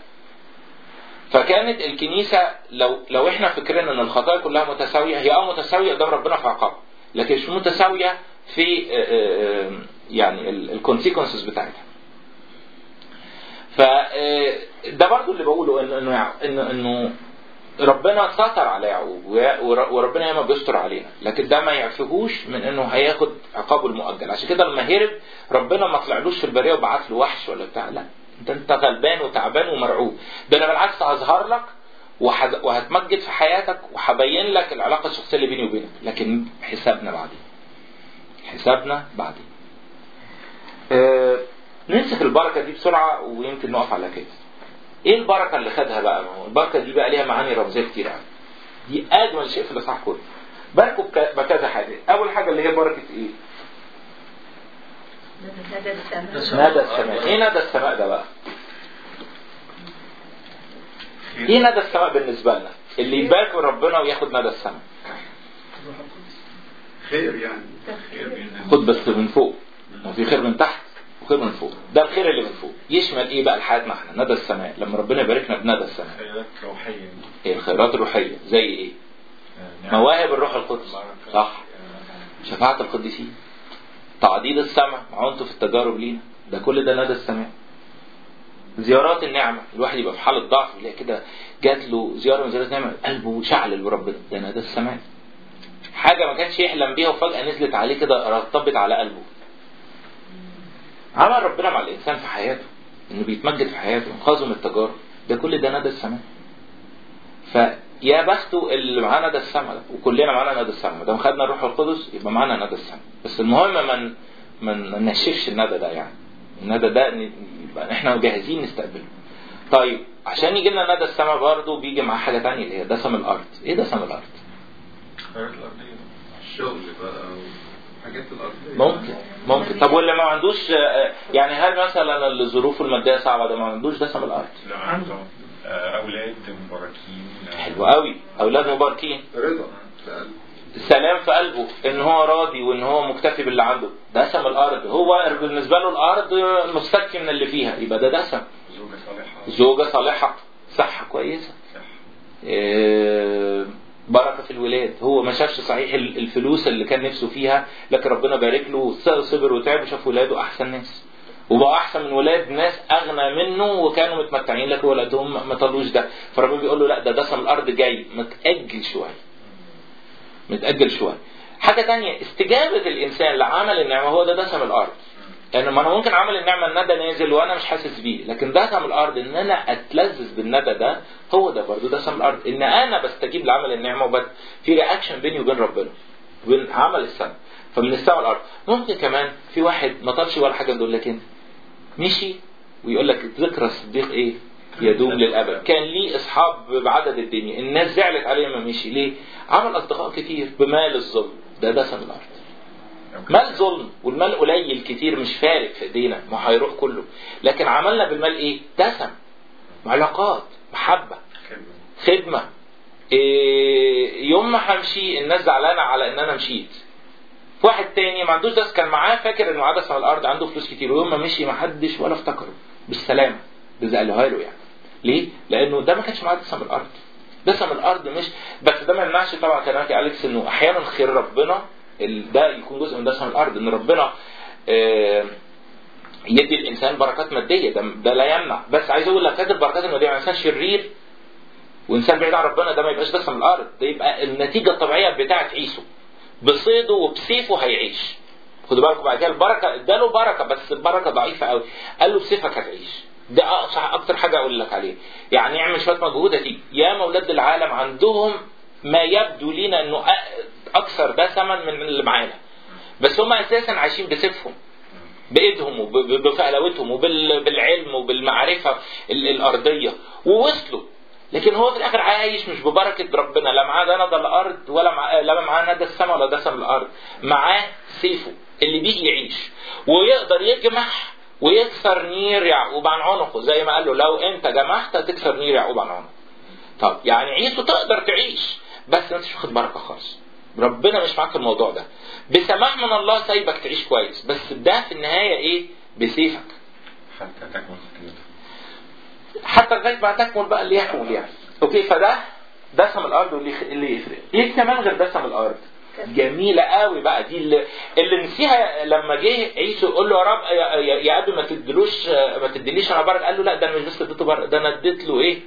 Speaker 1: فكانت الكنيسه لو احنا فكرنا ان الخطايا كلها متساويه، هي متساويه قدام ربنا في عقاب، لكن مش متساويه في يعني الكونسيكونسز بتاعتها. فده برضو اللي بقوله انه ربنا ستر على يعقوب وربنا ياما بيستر علينا، لكن ده ما يعفيهوش من انه هياخد عقابه المؤجل. عشان كده لما هرب ربنا ما طلعلوش في البريه وبعت له وحش ولا بتاع، لا، انت غلبان وتعبان ومرعوب، ده انا بالعكس هظهر لك وهتمجد في حياتك وهبين لك العلاقه الشخصيه اللي بيني وبينك، لكن حسابنا بعدين. نمسك البركة دي بسرعة ويمكن نقف على كده. ايه البركة اللي خدها بقى؟ البركة دي بقى ليها معاني رمزية كتير قوي. دي اجمل شيء في الاصحاح كله. باركوا بكذا حاجة. اول حاجة اللي هي بركة ايه؟
Speaker 4: ندى السماء.
Speaker 1: ندى السماء. ايه ندى السماء ده بقى؟ ايه ندى السماء بالنسبة لنا؟ اللي يبارك ربنا وياخد ندى السماء.
Speaker 2: خير يعني.
Speaker 1: خد بس من فوق. وفي خير من تحت وخير من فوق. ده الخير اللي من فوق. يشمل ايه بقى لحياتنا احنا؟ ندى السماء. لما ربنا يباركنا بندى السماء.
Speaker 7: خيرات روحية.
Speaker 1: ايه الخيرات الروحية؟ زي ايه؟ مواهب الروح القدس. صح. شفاعة القديسين. تعضيد السماء. معونته في التجارب لينا. ده كل ده ندى السماء. زيارات النعمة. الواحد يبقى في حالة ضعف يلاقي كده جات له زيارة من زيارات النعمة قلبه شعل بربنا. ده ندى السماء. حاجة ما كانش يحلم بيها وفجأة نزلت عليه كده رطبت على قلبه. عمل ربنا مع الإنسان في حياته إنه بيتمجد في حياته انقاذه من التجارب. ده كل ده ندى السماء. فيا بخته اللي معانا ندى السماء ده. وكلنا معانا ندى السماء. ما دام خدنا الروح القدس يبقى معانا ندى السماء. بس المهم ما ننشفش الندى ده يعني. الندى ده يبقى احنا جاهزين نستقبله. طيب عشان يجي لنا ندى السماء برضه بيجي معاه حاجة تانية اللي هي دسم الأرض. إيه دسم الأرض؟
Speaker 7: خيرات الأرضية.
Speaker 2: الشغل بقى حاجات الأرضية.
Speaker 1: ممكن. طب واللي ما عندوش يعني هل مثلا الظروف المادية صعبة ده ما عندوش دسم الأرض؟
Speaker 7: لا عنده أولاد مباركين.
Speaker 1: حلو قوي. أولاد مباركين.
Speaker 2: رضا.
Speaker 1: سلام في قلبه ان هو راضي وان هو مكتفي باللي عنده. دسم الارض. هو بالنسبه له الارض مستكفي من اللي فيها يبقى ده دسم. زوجه صالحه. صحه كويسه. بركه في الولاد. هو ما شافش صحيح الفلوس اللي كان نفسه فيها لكن ربنا بارك له صبر وتعب وشاف ولاده احسن ناس وبقى احسن من ولاد ناس اغنى منه وكانوا متمتعين لكن ولادهم ما طلوش ده. فربنا بيقول له لا ده دسم الارض جاي متاجل شويه. حاجة تانية استجابة الإنسان لعمل النعمة هو ده دسم الأرض. يعني ما أنا ممكن عمل النعمة الندى نازل وأنا مش حاسس بيه لكن دسم الأرض إن أنا أتلذذ بالندى ده هو ده برضو دسم الأرض. إن أنا بستجيب لعمل النعمة وبس في رياكشن بيني وبين ربنا وبين عمل السماء. فمن السماء الأرض. ممكن كمان في واحد ما طلبش ولا حاجة نقول لك مشي ويقول لك ذكرى الصديق إيه يدوم للأبد. كان ليه أصحاب بعدد الدنيا. الناس زعلت عليه ما مشي. ليه؟ عمل أصدقاء كتير بمال الظلم. ده دسم الأرض. مال ظلم والمال قليل كتير مش فارق في ايدينا ما هيروح كله. لكن عملنا بالمال ايه؟ دسم. علاقات. محبة. خدمة. يوم ما همشي الناس زعلانة على ان انا مشيت. في واحد تاني ما عندوش دس كان معاه فاكر انه عدس على الارض عنده فلوس كتير ويوم ما مشي ما حدش ولا افتكره بالسلامة. بزقلوها له يعني. ليه؟ لانه ده ما كانش معاه دسم الارض. دسم الارض مش بس ده ما يمنعش طبعا كلامك يا أليكس انه احيانا خير ربنا ده يكون جزء من دسم الارض. ان ربنا يدي الانسان بركات ماديه ده لا يمنع. بس عايز اقول لك هذه البركات الماديه مع انسان شرير وانسان بعيد عن ربنا ده ما يبقاش دسم الارض. ده يبقى النتيجه الطبيعيه بتاعه عيسو بصيده وبسيفه هيعيش. خدوا بالكم بعد كده البركه اداله بركه بس بركه ضعيفه قوي. قال له بسيفك هتعيش. ده اكتر حاجه اقول لك عليه. يعني يعمل شويه مجهود هتيجي. يا اولاد العالم عندهم ما يبدو لنا انه اكثر دسما من اللي معانا بس هم اساسا عايشين بسيفهم بايدهم وبفهلوتهم وبالعلم وبالمعرفه الارضيه ووصلوا. لكن هو في الاخر عايش مش ببركه ربنا. لا معاه ده ندى الارض ولا معاه ندى السماء ولا دسم الارض. معاه سيفه اللي بيجي يعيش ويقدر يجمح ويكسر نير يعقوب عن عنقه زي ما قال له لو انت جمحت تكسر نير يعقوب عن عنقه. طب يعني عيسو تقدر تعيش بس انت مش واخد بركه خالص. ربنا مش معاك في الموضوع ده. بسماح من الله سايبك تعيش كويس بس ده في النهايه ايه؟ بسيفك
Speaker 7: حتى تكمل
Speaker 1: حتى لغايه ما تكمل بقى اللي يكمل يعني. اوكي فده دسم الارض واللي يفرق. ايه كمان غير دسم الارض؟ جميله قوي بقى دي اللي نسيها لما جه عيسو يقول له يا رب يا ابي ما تديليش انا برد. قال له لا ده انا مش بس اديته برد ده انا اديت له ايه؟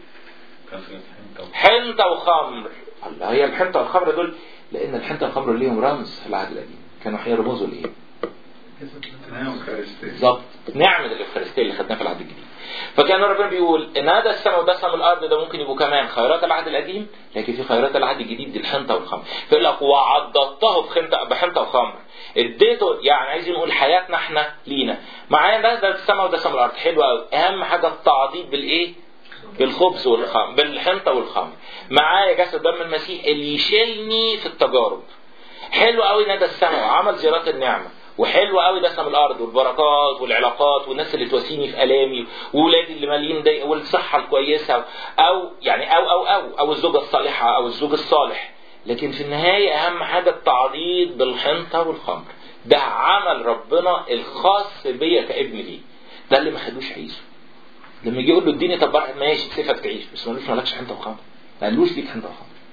Speaker 1: حنطه وخمر. الله هي الحنطه والخمر دول لان الحنطه والخمر ليهم رمز في العهد القديم كانوا هيرمزوا لايه؟ بالظبط نعمة الإفخارستية اللي خدناها في العهد الجديد. فكان ربنا بيقول إن هذا السماء ودسم الأرض ده ممكن يبقوا كمان خيرات العهد القديم، لكن في خيرات العهد الجديد دي الحنطة والخمر. فيقول لك وعضدته بحنطة وخمر، اديته يعني عايزين نقول حياتنا احنا لينا. معايا ده السماء ودسم الأرض حلو قوي. أهم حاجة التعضيد بالإيه؟ بالخبز والخمر، بالحنطة والخمر. معايا جسد دم المسيح اللي يشيلني في التجارب. حلو قوي ندى السماء وعمل زيارات النعمة، وحلو قوي دسم الارض والبركات والعلاقات والناس اللي تواسيني في الامي واولادي اللي مالين ضيق والصحه الكويسه او يعني او الزوجه الصالحه او الزوج الصالح. لكن في النهايه اهم حاجه التعضيد بالحنطه والخمر. ده عمل ربنا الخاص بيا كابن ليه. ده اللي ما خدوش عيسو. لما يجي يقول له اديني طب ماشي سيبك تعيش، بس ما قالوش مالكش حنطه وخمر. ما قالوش ليك حنطه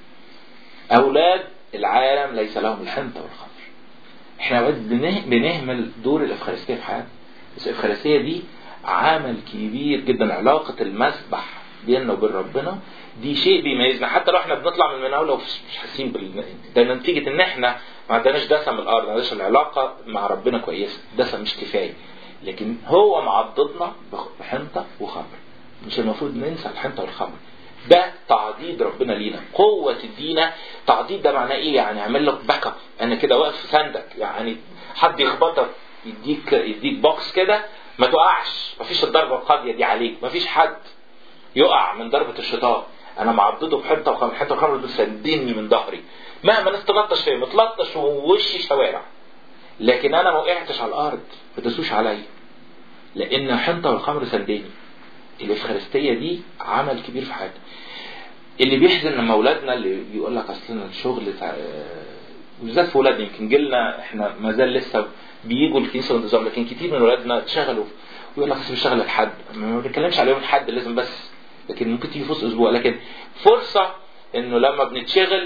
Speaker 1: وخمر. اولاد العالم ليس لهم الحنطه والخمر. احنا اوقات بنهمل دور الافخارستيه في حياتنا. بس الافخارستيه دي عمل كبير جدا. علاقه المسبح بيننا وبين ربنا دي شيء بيميزنا، حتى لو احنا بنطلع من المناوله ومش حاسين ده نتيجه ان احنا ما عندناش دسم الارض، ما عندناش العلاقه مع ربنا كويسه، دسم مش كفايه. لكن هو معضدنا بحنطه وخمر. مش المفروض ننسى الحنطه والخمر. ده تعضيد ربنا لينا، قوة تدينا. تعضيد ده معناه ايه؟ يعني اعمل لك باك اب، انا كده واقف في سندك، يعني حد يخبطك يديك بوكس كده ما تقعش، مفيش الضربة القاضية دي عليك، مفيش حد يقع من ضربة الشيطان. انا معضده بحنطة وخمر، حنطة وخمر دول سندني من ظهري مهما الناس تلطش فيا، متلطش ووشي شوارع، لكن انا ما وقعتش على الارض، ما تدوسوش عليا، لان حنطة والخمر سندني. الافخارستيه دي عمل كبير في حياتنا. اللي بيحزن لما اولادنا اللي بيقول لك اصلنا الشغل بالذات في اولادنا، يمكن جيلنا احنا ما زال لسه بييجوا الكنيسه وانتظار، لكن كتير من اولادنا اتشغلوا ويقول لك اصل بشتغل لحد، ما بنتكلمش عليهم لحد لازم بس، لكن ممكن تيجي في اسبوع، لكن فرصه انه لما بنتشغل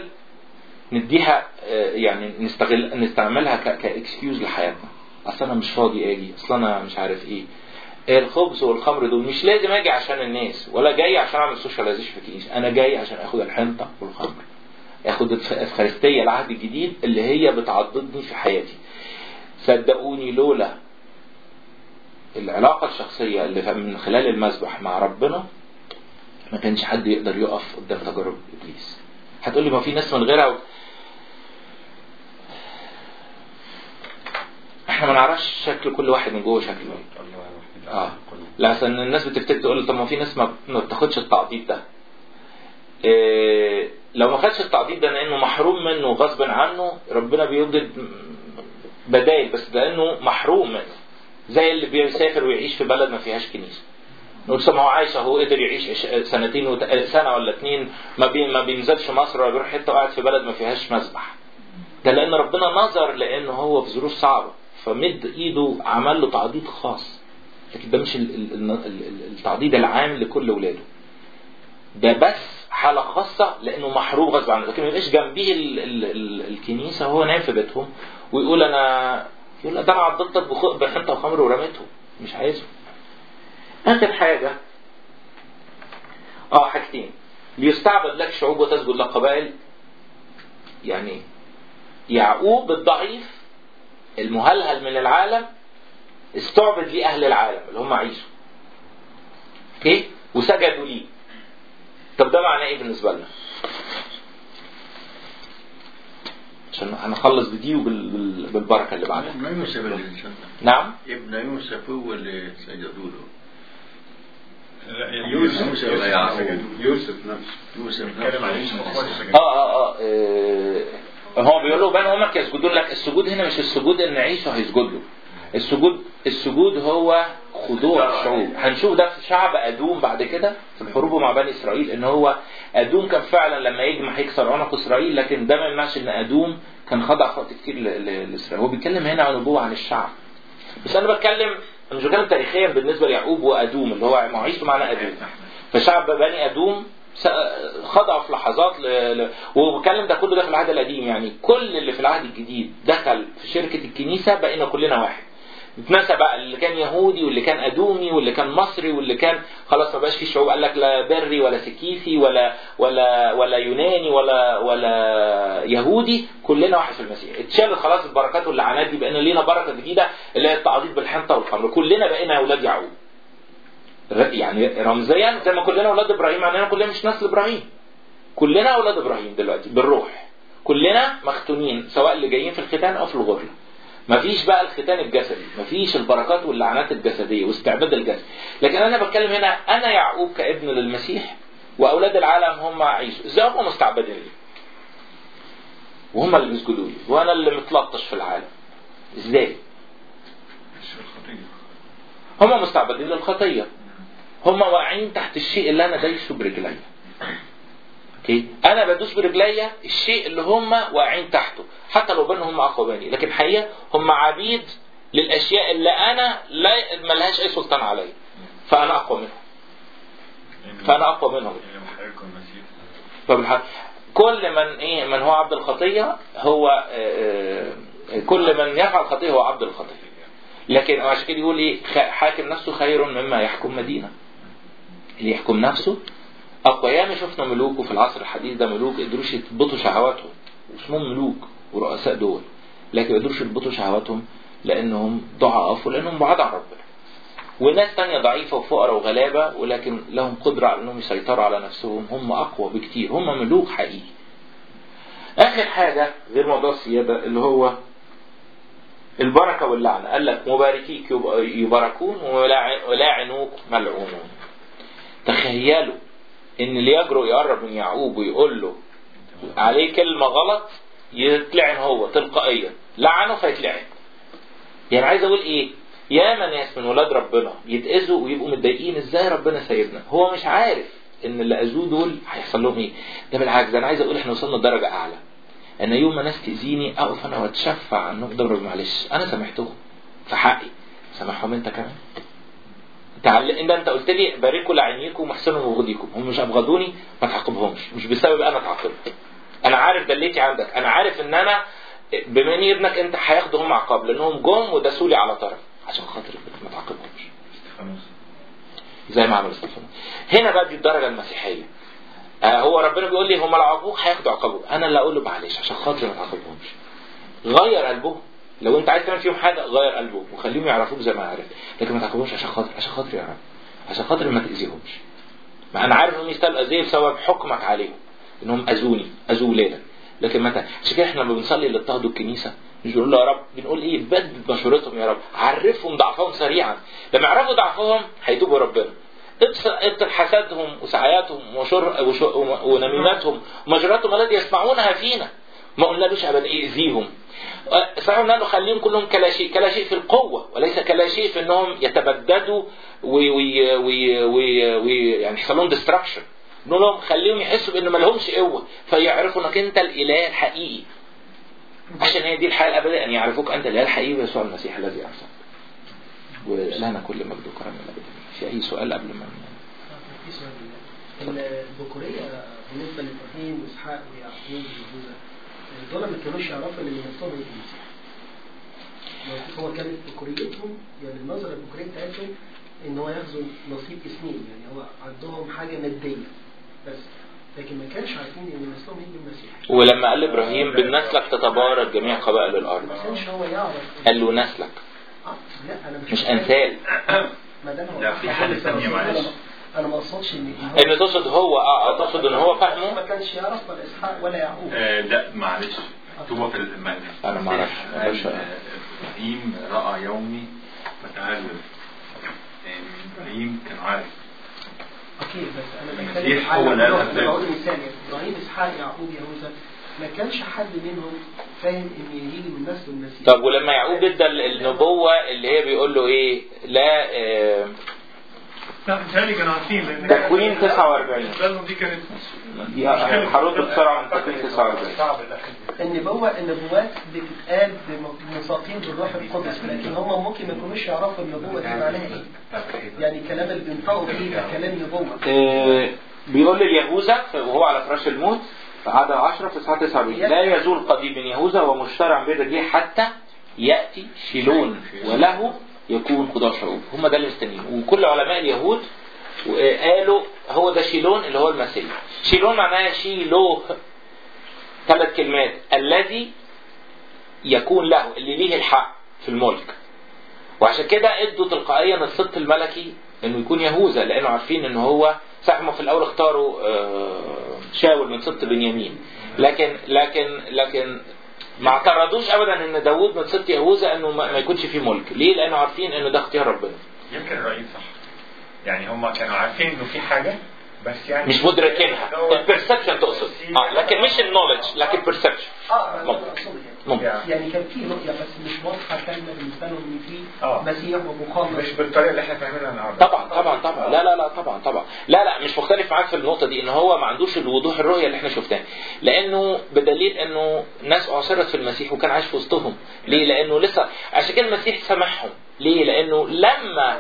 Speaker 1: نديها يعني نستعملها كاكسكيوز لحياتنا. اصل انا مش فاضي اجي، اصل انا مش عارف ايه. الخبز والخمر دول مش لازم اجي عشان الناس، ولا جاي عشان اعمل سوشياليزيشن في الكنيسه، انا جاي عشان اخد الحنطه والخمر، اخد الافخارستيه العهد الجديد اللي هي بتعضدني في حياتي. صدقوني لولا العلاقه الشخصيه اللي من خلال المسبح مع ربنا ما كانش حد يقدر يقف قدام تجارب ابليس. هتقول لي ما في ناس من غيرها، احنا ما نعرفش شكل كل واحد من جوه شكله ايه. لأن الناس بتفتكر تقول طب ما في ناس ما بتاخدش التعضيد ده. لو ما خدش التعضيد ده لانه محروم منه غصب عنه، ربنا بيوجد بدايل، بس لانه محروم منه. زي اللي بيسافر ويعيش في بلد ما فيهاش كنيسه، نقول ما هو عايش اهو، قدر يعيش سنة ولا 2 ما بينزلش مصر ولا بيروح حته وقاعد في بلد ما فيهاش مسبح. ده لان ربنا نظر لانه هو في ظروف صعبه فمد ايده عمل له تعضيد خاص. لكن ده مش التعضيد العام لكل اولاده، ده بس حاله خاصه لانه محروم غصب عنه. لكن ما يبقاش جنبيه الكنيسه وهو نايم في بيتهم ويقول انا يقول ده انا عضدتك بحنطه وخمر ورميته، مش عايزه. اخر حاجه حاجتين: ليستعبد لك شعوب وتسجد لك قبائل. يعني يعقوب الضعيف المهلهل من العالم استعبد لي اهل العالم اللي هم عيسو، اوكي، وسجدوا لي. طب ده معناه ايه بالنسبه لنا؟ عشان هنخلص بدي وبالبركه اللي بعدها.
Speaker 5: ابن يوسف اللي
Speaker 1: نعم،
Speaker 5: ابن يوسف هو اللي سجدوا له.
Speaker 2: يوسف نفسه
Speaker 1: هو بيقول له بان همك يسجدون لك. السجود هنا مش السجود ان عيسو هيسجد له، السجود هو خضوع الشعوب. هنشوف ده في شعب ادوم بعد كده في الحروب مع بني اسرائيل، ان هو ادوم كان فعلا لما يجمع هيكسر عنق اسرائيل، لكن ده ما يمنعش ان ادوم كان خضع خطأ كتير لاسرائيل. هو بيتكلم هنا عن نبوة عن الشعب، بس انا مش بتكلم تاريخيا بالنسبه ليعقوب وادوم اللي هو معيشته معنا ادوم. فشعب بني ادوم خضعوا في لحظات وبكلم ده كله ده في العهد القديم. يعني كل اللي في العهد الجديد دخل في شركه الكنيسه بقينا كلنا واحد. اتنسى بقى اللي كان يهودي واللي كان ادومي واللي كان مصري واللي كان خلاص ما بقاش في شعوب. قال لك لا بري ولا سكيثي ولا يوناني ولا يهودي، كلنا واحد في المسيح. اتشالت خلاص البركات واللعنات دي، بقينا لينا بركه جديده اللي هي التعضيد بالحنطه والخمر. كلنا بقينا اولاد يعقوب، يعني رمزيا زي ما كلنا اولاد ابراهيم، معناها كلنا مش نسل ابراهيم، كلنا اولاد ابراهيم دلوقتي بالروح، كلنا مختونين سواء اللي جايين في الختان او في الغرله. مفيش بقى الختان الجسدي، مفيش البركات واللعنات الجسديه واستعباد الجسد. لكن انا بتكلم هنا انا يعقوب كابن للمسيح، واولاد العالم هم عيسو. ازاي هم مستعبدين لي وهم اللي بيسجدوا لي وانا اللي متلطش في العالم؟ ازاي؟ هم مستعبدين للخطيه، هم واقعين تحت الشيء اللي انا دايسه برجليا. اوكي، انا بدوس برجليا الشيء اللي هم واقعين تحته، حتى لو بينهم اقوى مني، لكن حقيقه هم عبيد للاشياء اللي انا لا ملهاش اي سلطان عليا، فانا اقوى منهم. كل من هو عبد الخطيه هو كل من يفعل خطيه هو عبد الخطيه. لكن عشان كده يقول ايه؟ حاكم نفسه خير مما يحكم مدينه. اللي يحكم نفسه اقوى. ياما شفنا ملوك وفي العصر الحديث ده ملوك قدروش يضبطوا شهواتهم، واسمهم ملوك ورؤساء دول، لكن ما قدروش يضبطوا شهواتهم لانهم ضعاف ولانهم بعاد عن ربنا. وناس تانية ضعيفة وفقراء وغلابة ولكن لهم قدرة على انهم يسيطروا على نفسهم، هم اقوى بكتير، هم ملوك حقيقي. اخر حاجة غير موضوع السيادة اللي هو البركة واللعنة. قال لك مباركيك يباركون ولاعنوك ملعونون. تخيلوا ان اللي يجرؤ يقرب من يعقوب ويقول له عليه كلمة غلط يتلعن هو تلقائيا، لعنه فيتلعن. يعني عايز اقول ايه؟ ياما ناس من ولاد ربنا يتأذوا ويبقوا متضايقين ازاي ربنا سايبنا، هو مش عارف ان اللي اذوه دول هيحصل لهم ايه. ده بالعكس، انا عايز اقول احنا وصلنا لدرجة اعلى، ان يوم ما ناس تأذيني اقف انا واتشفع عنهم، ده معلش انا سامحتهم في حقي، سامحهم انت كمان. انت قلت لي باركوا لعينيكم واحسنوا وغديكم، هم مش ابغضوني ما تعاقبهمش، مش بسبب انا تعاقبهم. انا عارف دليتي عندك، انا عارف ان انا بما اني ابنك انت هياخدوا هم عقاب لانهم جم وداسوا لي على طرف، عشان خاطر ما تعاقبهمش زي ما عمل استفانوس. هنا بقى دي الدرجه المسيحيه. هو ربنا بيقول لي هم لو عاقبوك هياخدوا عقابهم، انا اللي اقول له معلش عشان خاطر ما تعاقبهمش. غير قلبهم، لو انت عايز تعمل فيهم حاجه غير قلبهم وخليهم يعرفوك زي ما عرفت، لكن ما تعاقبهمش عشان خاطر يعرف، عشان خاطر ما تاذيهمش. ما انا عارف انهم يستاهلوا اذيه بسبب حكمك عليهم، انهم اذوا ولادك، لكن متى عشان كده احنا لما بنصلي اللي اضطهدوا الكنيسه مش بنقول له يا رب، بنقول ايه؟ بدد مشورتهم يا رب، عرفهم ضعفهم سريعا. لما يعرفوا ضعفهم هيتوبوا ربنا. ابطل حسدهم وسعياتهم ونميماتهم ومجراتهم التي يسمعونها فينا. ما قلنالوش ابدا اذيهم، صحيح قلنا له خليهم كلهم كلا شيء في القوه، وليس كلا شيء في انهم يتبددوا يعني يحصل لهم ديستراكشن. نقول لهم خليهم يحسوا بان ما لهمش قوه، فيعرفوا انك انت الاله الحقيقي، عشان هي دي الحياه الابديه، ان يعرفوك انت الاله الحقيقي ويسوع المسيح الذي ارسل. ولنا كل مجد وكرم الابد. في اي سؤال قبل ما
Speaker 6: في سؤال؟ الذكوريه بالنسبه لابراهيم واسحاق ويعقوب ويهوذا دول ما كانوش يعرفوا ان نفسهم هي المسيح. هو كانت ذكوريتهم يعني النظره الذكوريه بتاعتهم ان هو ياخذوا نصيب اسمين، يعني هو عندهم حاجه ماديه بس، لكن ما كانش عارفين ان نسلهم يجي المسيح.
Speaker 1: ولما قال ابراهيم بالنسلك تتبارك جميع قبائل الارض،
Speaker 6: ما كانش هو يعرف.
Speaker 1: قال له نسلك
Speaker 6: لا انا
Speaker 1: مش امثال.
Speaker 6: ما دام هو
Speaker 7: لا في حاجه ثانيه معلش،
Speaker 6: انا ما اقصدش ان
Speaker 1: تقصد هو تقصد ان هو فاهمه
Speaker 6: ما كانش يعرف ولا اسحاق ولا يعقوب.
Speaker 7: لا معلش، هو في
Speaker 1: انا ما اعرفش.
Speaker 7: ابراهيم راى يومي فتعلم. ابراهيم كان عارف.
Speaker 6: اوكي بس انا بتكلم على بقول مثال، ابراهيم اسحاق يعقوب يهوذا ما كانش حد منهم فاهم ان يجي من نسل المسيح.
Speaker 1: طب ولما يعقوب ادى النبوه اللي هي بيقول له ايه؟ لا
Speaker 3: ثاني كانوا عارفين
Speaker 1: تكوين 49
Speaker 3: دي كانت
Speaker 1: هرد بسرعه من تكوين 49.
Speaker 6: النبوات بتتقال بمساطين بالروح القدس، لكن هم ممكن ما يكونوش يعرفوا النبوه دي معناها ايه. يعني الكلام اللي بينطقوا فيه ده كلام نبوه.
Speaker 1: بيقول لليهوذا وهو على فراش الموت في عدد 10 في 49 لا يزول قضيب من يهوذا ومشترع بين رجليه حتى ياتي شيلون وله يكون خضوع شعوب. هم ده اللي مستنيين. وكل علماء اليهود قالوا هو ده شيلون اللي هو المسيح. شيلون معناها شيلوه، 3 كلمات، الذي يكون له، اللي ليه الحق في الملك. وعشان كده ادوا تلقائيا الصدق الملكي انه يكون يهوذا، لانه عارفين انه هو صح. ما في الاول اختاروا شاول من سبط بنيامين، لكن ما اعترضوش ابدا ان داوود من سبط يهوذا انه ما يكونش فيه ملك. ليه؟ لانه عارفين انه ده اختيار ربنا.
Speaker 7: يمكن الرئيس صح، يعني هم كانوا عارفين انه في حاجه بس يعني
Speaker 1: مش مدركينها. البرسبشن تقصد، لكن مش النولج، لكن برسبشن.
Speaker 6: ممكن يعني كان في رؤيه بس مش واضحه كامله بالنسبه لهم ان في مسيح ومخلص،
Speaker 7: مش بالطريقه اللي احنا فاهمينها النهارده.
Speaker 1: طبعا لا طبعا لا مش مختلف معاك في النقطه دي، ان هو ما عندوش الوضوح الرؤيه اللي احنا شفناها، لانه بدليل انه ناس اعصرت في المسيح وكان عايش في وسطهم. ليه؟ لانه لسه عشان كده المسيح سامحهم. ليه؟ لانه لما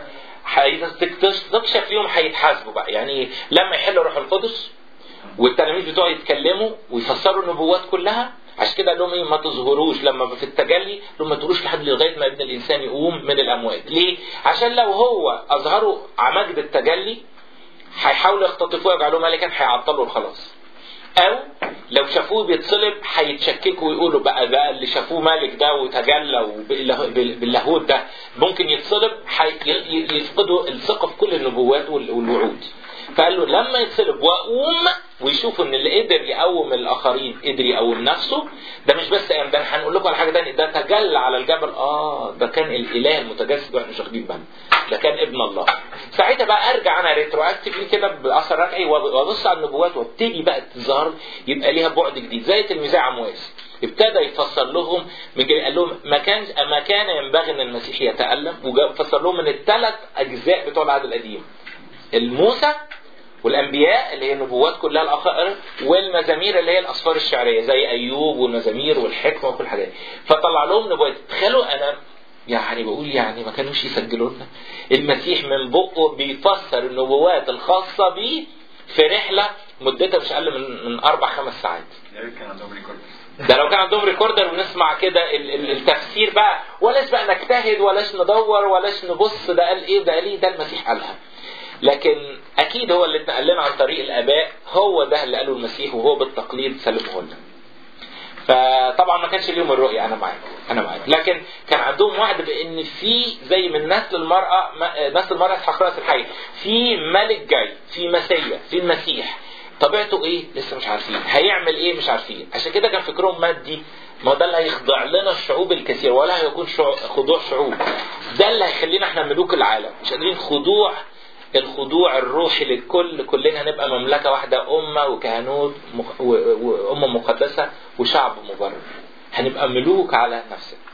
Speaker 1: تكشف ليهم هيتحاسبوا بقى. يعني لما يحل روح القدس والتلاميذ بتوعه يتكلموا ويفسروا النبوات كلها، عشان كده قال لهم ايه؟ ما تظهروش لما في التجلي، لما تقولوش لحد لغايه ما ابن الانسان يقوم من الاموات. ليه؟ عشان لو هو اظهروا عماجد التجلي هيحاولوا يختطفوه يجعلوه ملكا، هيعطلوا الخلاص. او لو شافوه بيتصلب هيتشككوا ويقولوا بقى اللي شافوه ملك ده وتجلى باللاهوت ده ممكن يتصلب، يفقدوا الثقه في كل النبوات والوعود. فقال له لما يتصلب وأقوم ويشوفوا ان اللي قدر يقوم الاخرين قدر يقوم نفسه، ده مش بس قام، ده هنقول لكم على حاجه ثانيه، ده تجلى على الجبل. ده كان الاله المتجسد واحنا مش واخدين بالنا، ده كان ابن الله. ساعتها بقى ارجع انا ريتروأكتيفلي كده باثر رجعي وابص على النبوات وابتدي بقى تظهر يبقى ليها بعد جديد. زي تلميذي عمواس ابتدى يفسر لهم قال لهم ما كان ينبغي ان المسيح يتألم، وفسر لهم من ال3 اجزاء بتوع العهد القديم، الموسى والانبياء اللي هي النبوات كلها الاخر، والمزامير اللي هي الاسفار الشعريه زي ايوب والمزامير والحكمه وكل حاجه. فطلع لهم نبوات. تخيلوا انا يعني بقول يعني ما كانوش يسجلوا لنا المسيح من بقه بيفسر النبوات الخاصه بيه في رحله مدتها مش اقل من 4-5 ساعات.
Speaker 7: يا ريت كان عندهم ريكوردر.
Speaker 1: ده لو كان عندهم ريكوردر ونسمع كده التفسير بقى، ولاش بقى نجتهد ولاش ندور ولاش نبص ده قال ايه وده قال ايه، ده المسيح قالها. لكن اكيد هو اللي اتنقل لنا عن طريق الاباء، هو ده اللي قاله المسيح وهو بالتقليد سلمه لنا. فطبعا ما كانش ليهم الرؤيه، انا معاك، لكن كان عندهم وعد بان في زي من نسل المراه اسحاق راس الحي، في ملك جاي، في مسيا، في المسيح. طبيعته ايه لسه مش عارفين، هيعمل ايه مش عارفين. عشان كده كان فكرهم مادي. ما ده اللي هيخضع لنا الشعوب الكثير، ولا هيكون خضوع شعوب. ده اللي هيخلينا احنا ملوك العالم، مش قادرين الخضوع الروحي للكل. كلنا هنبقى مملكة واحدة، أمة وكهنوت وأمة مقدسة وشعب مبرر. هنبقى ملوك على نفسنا.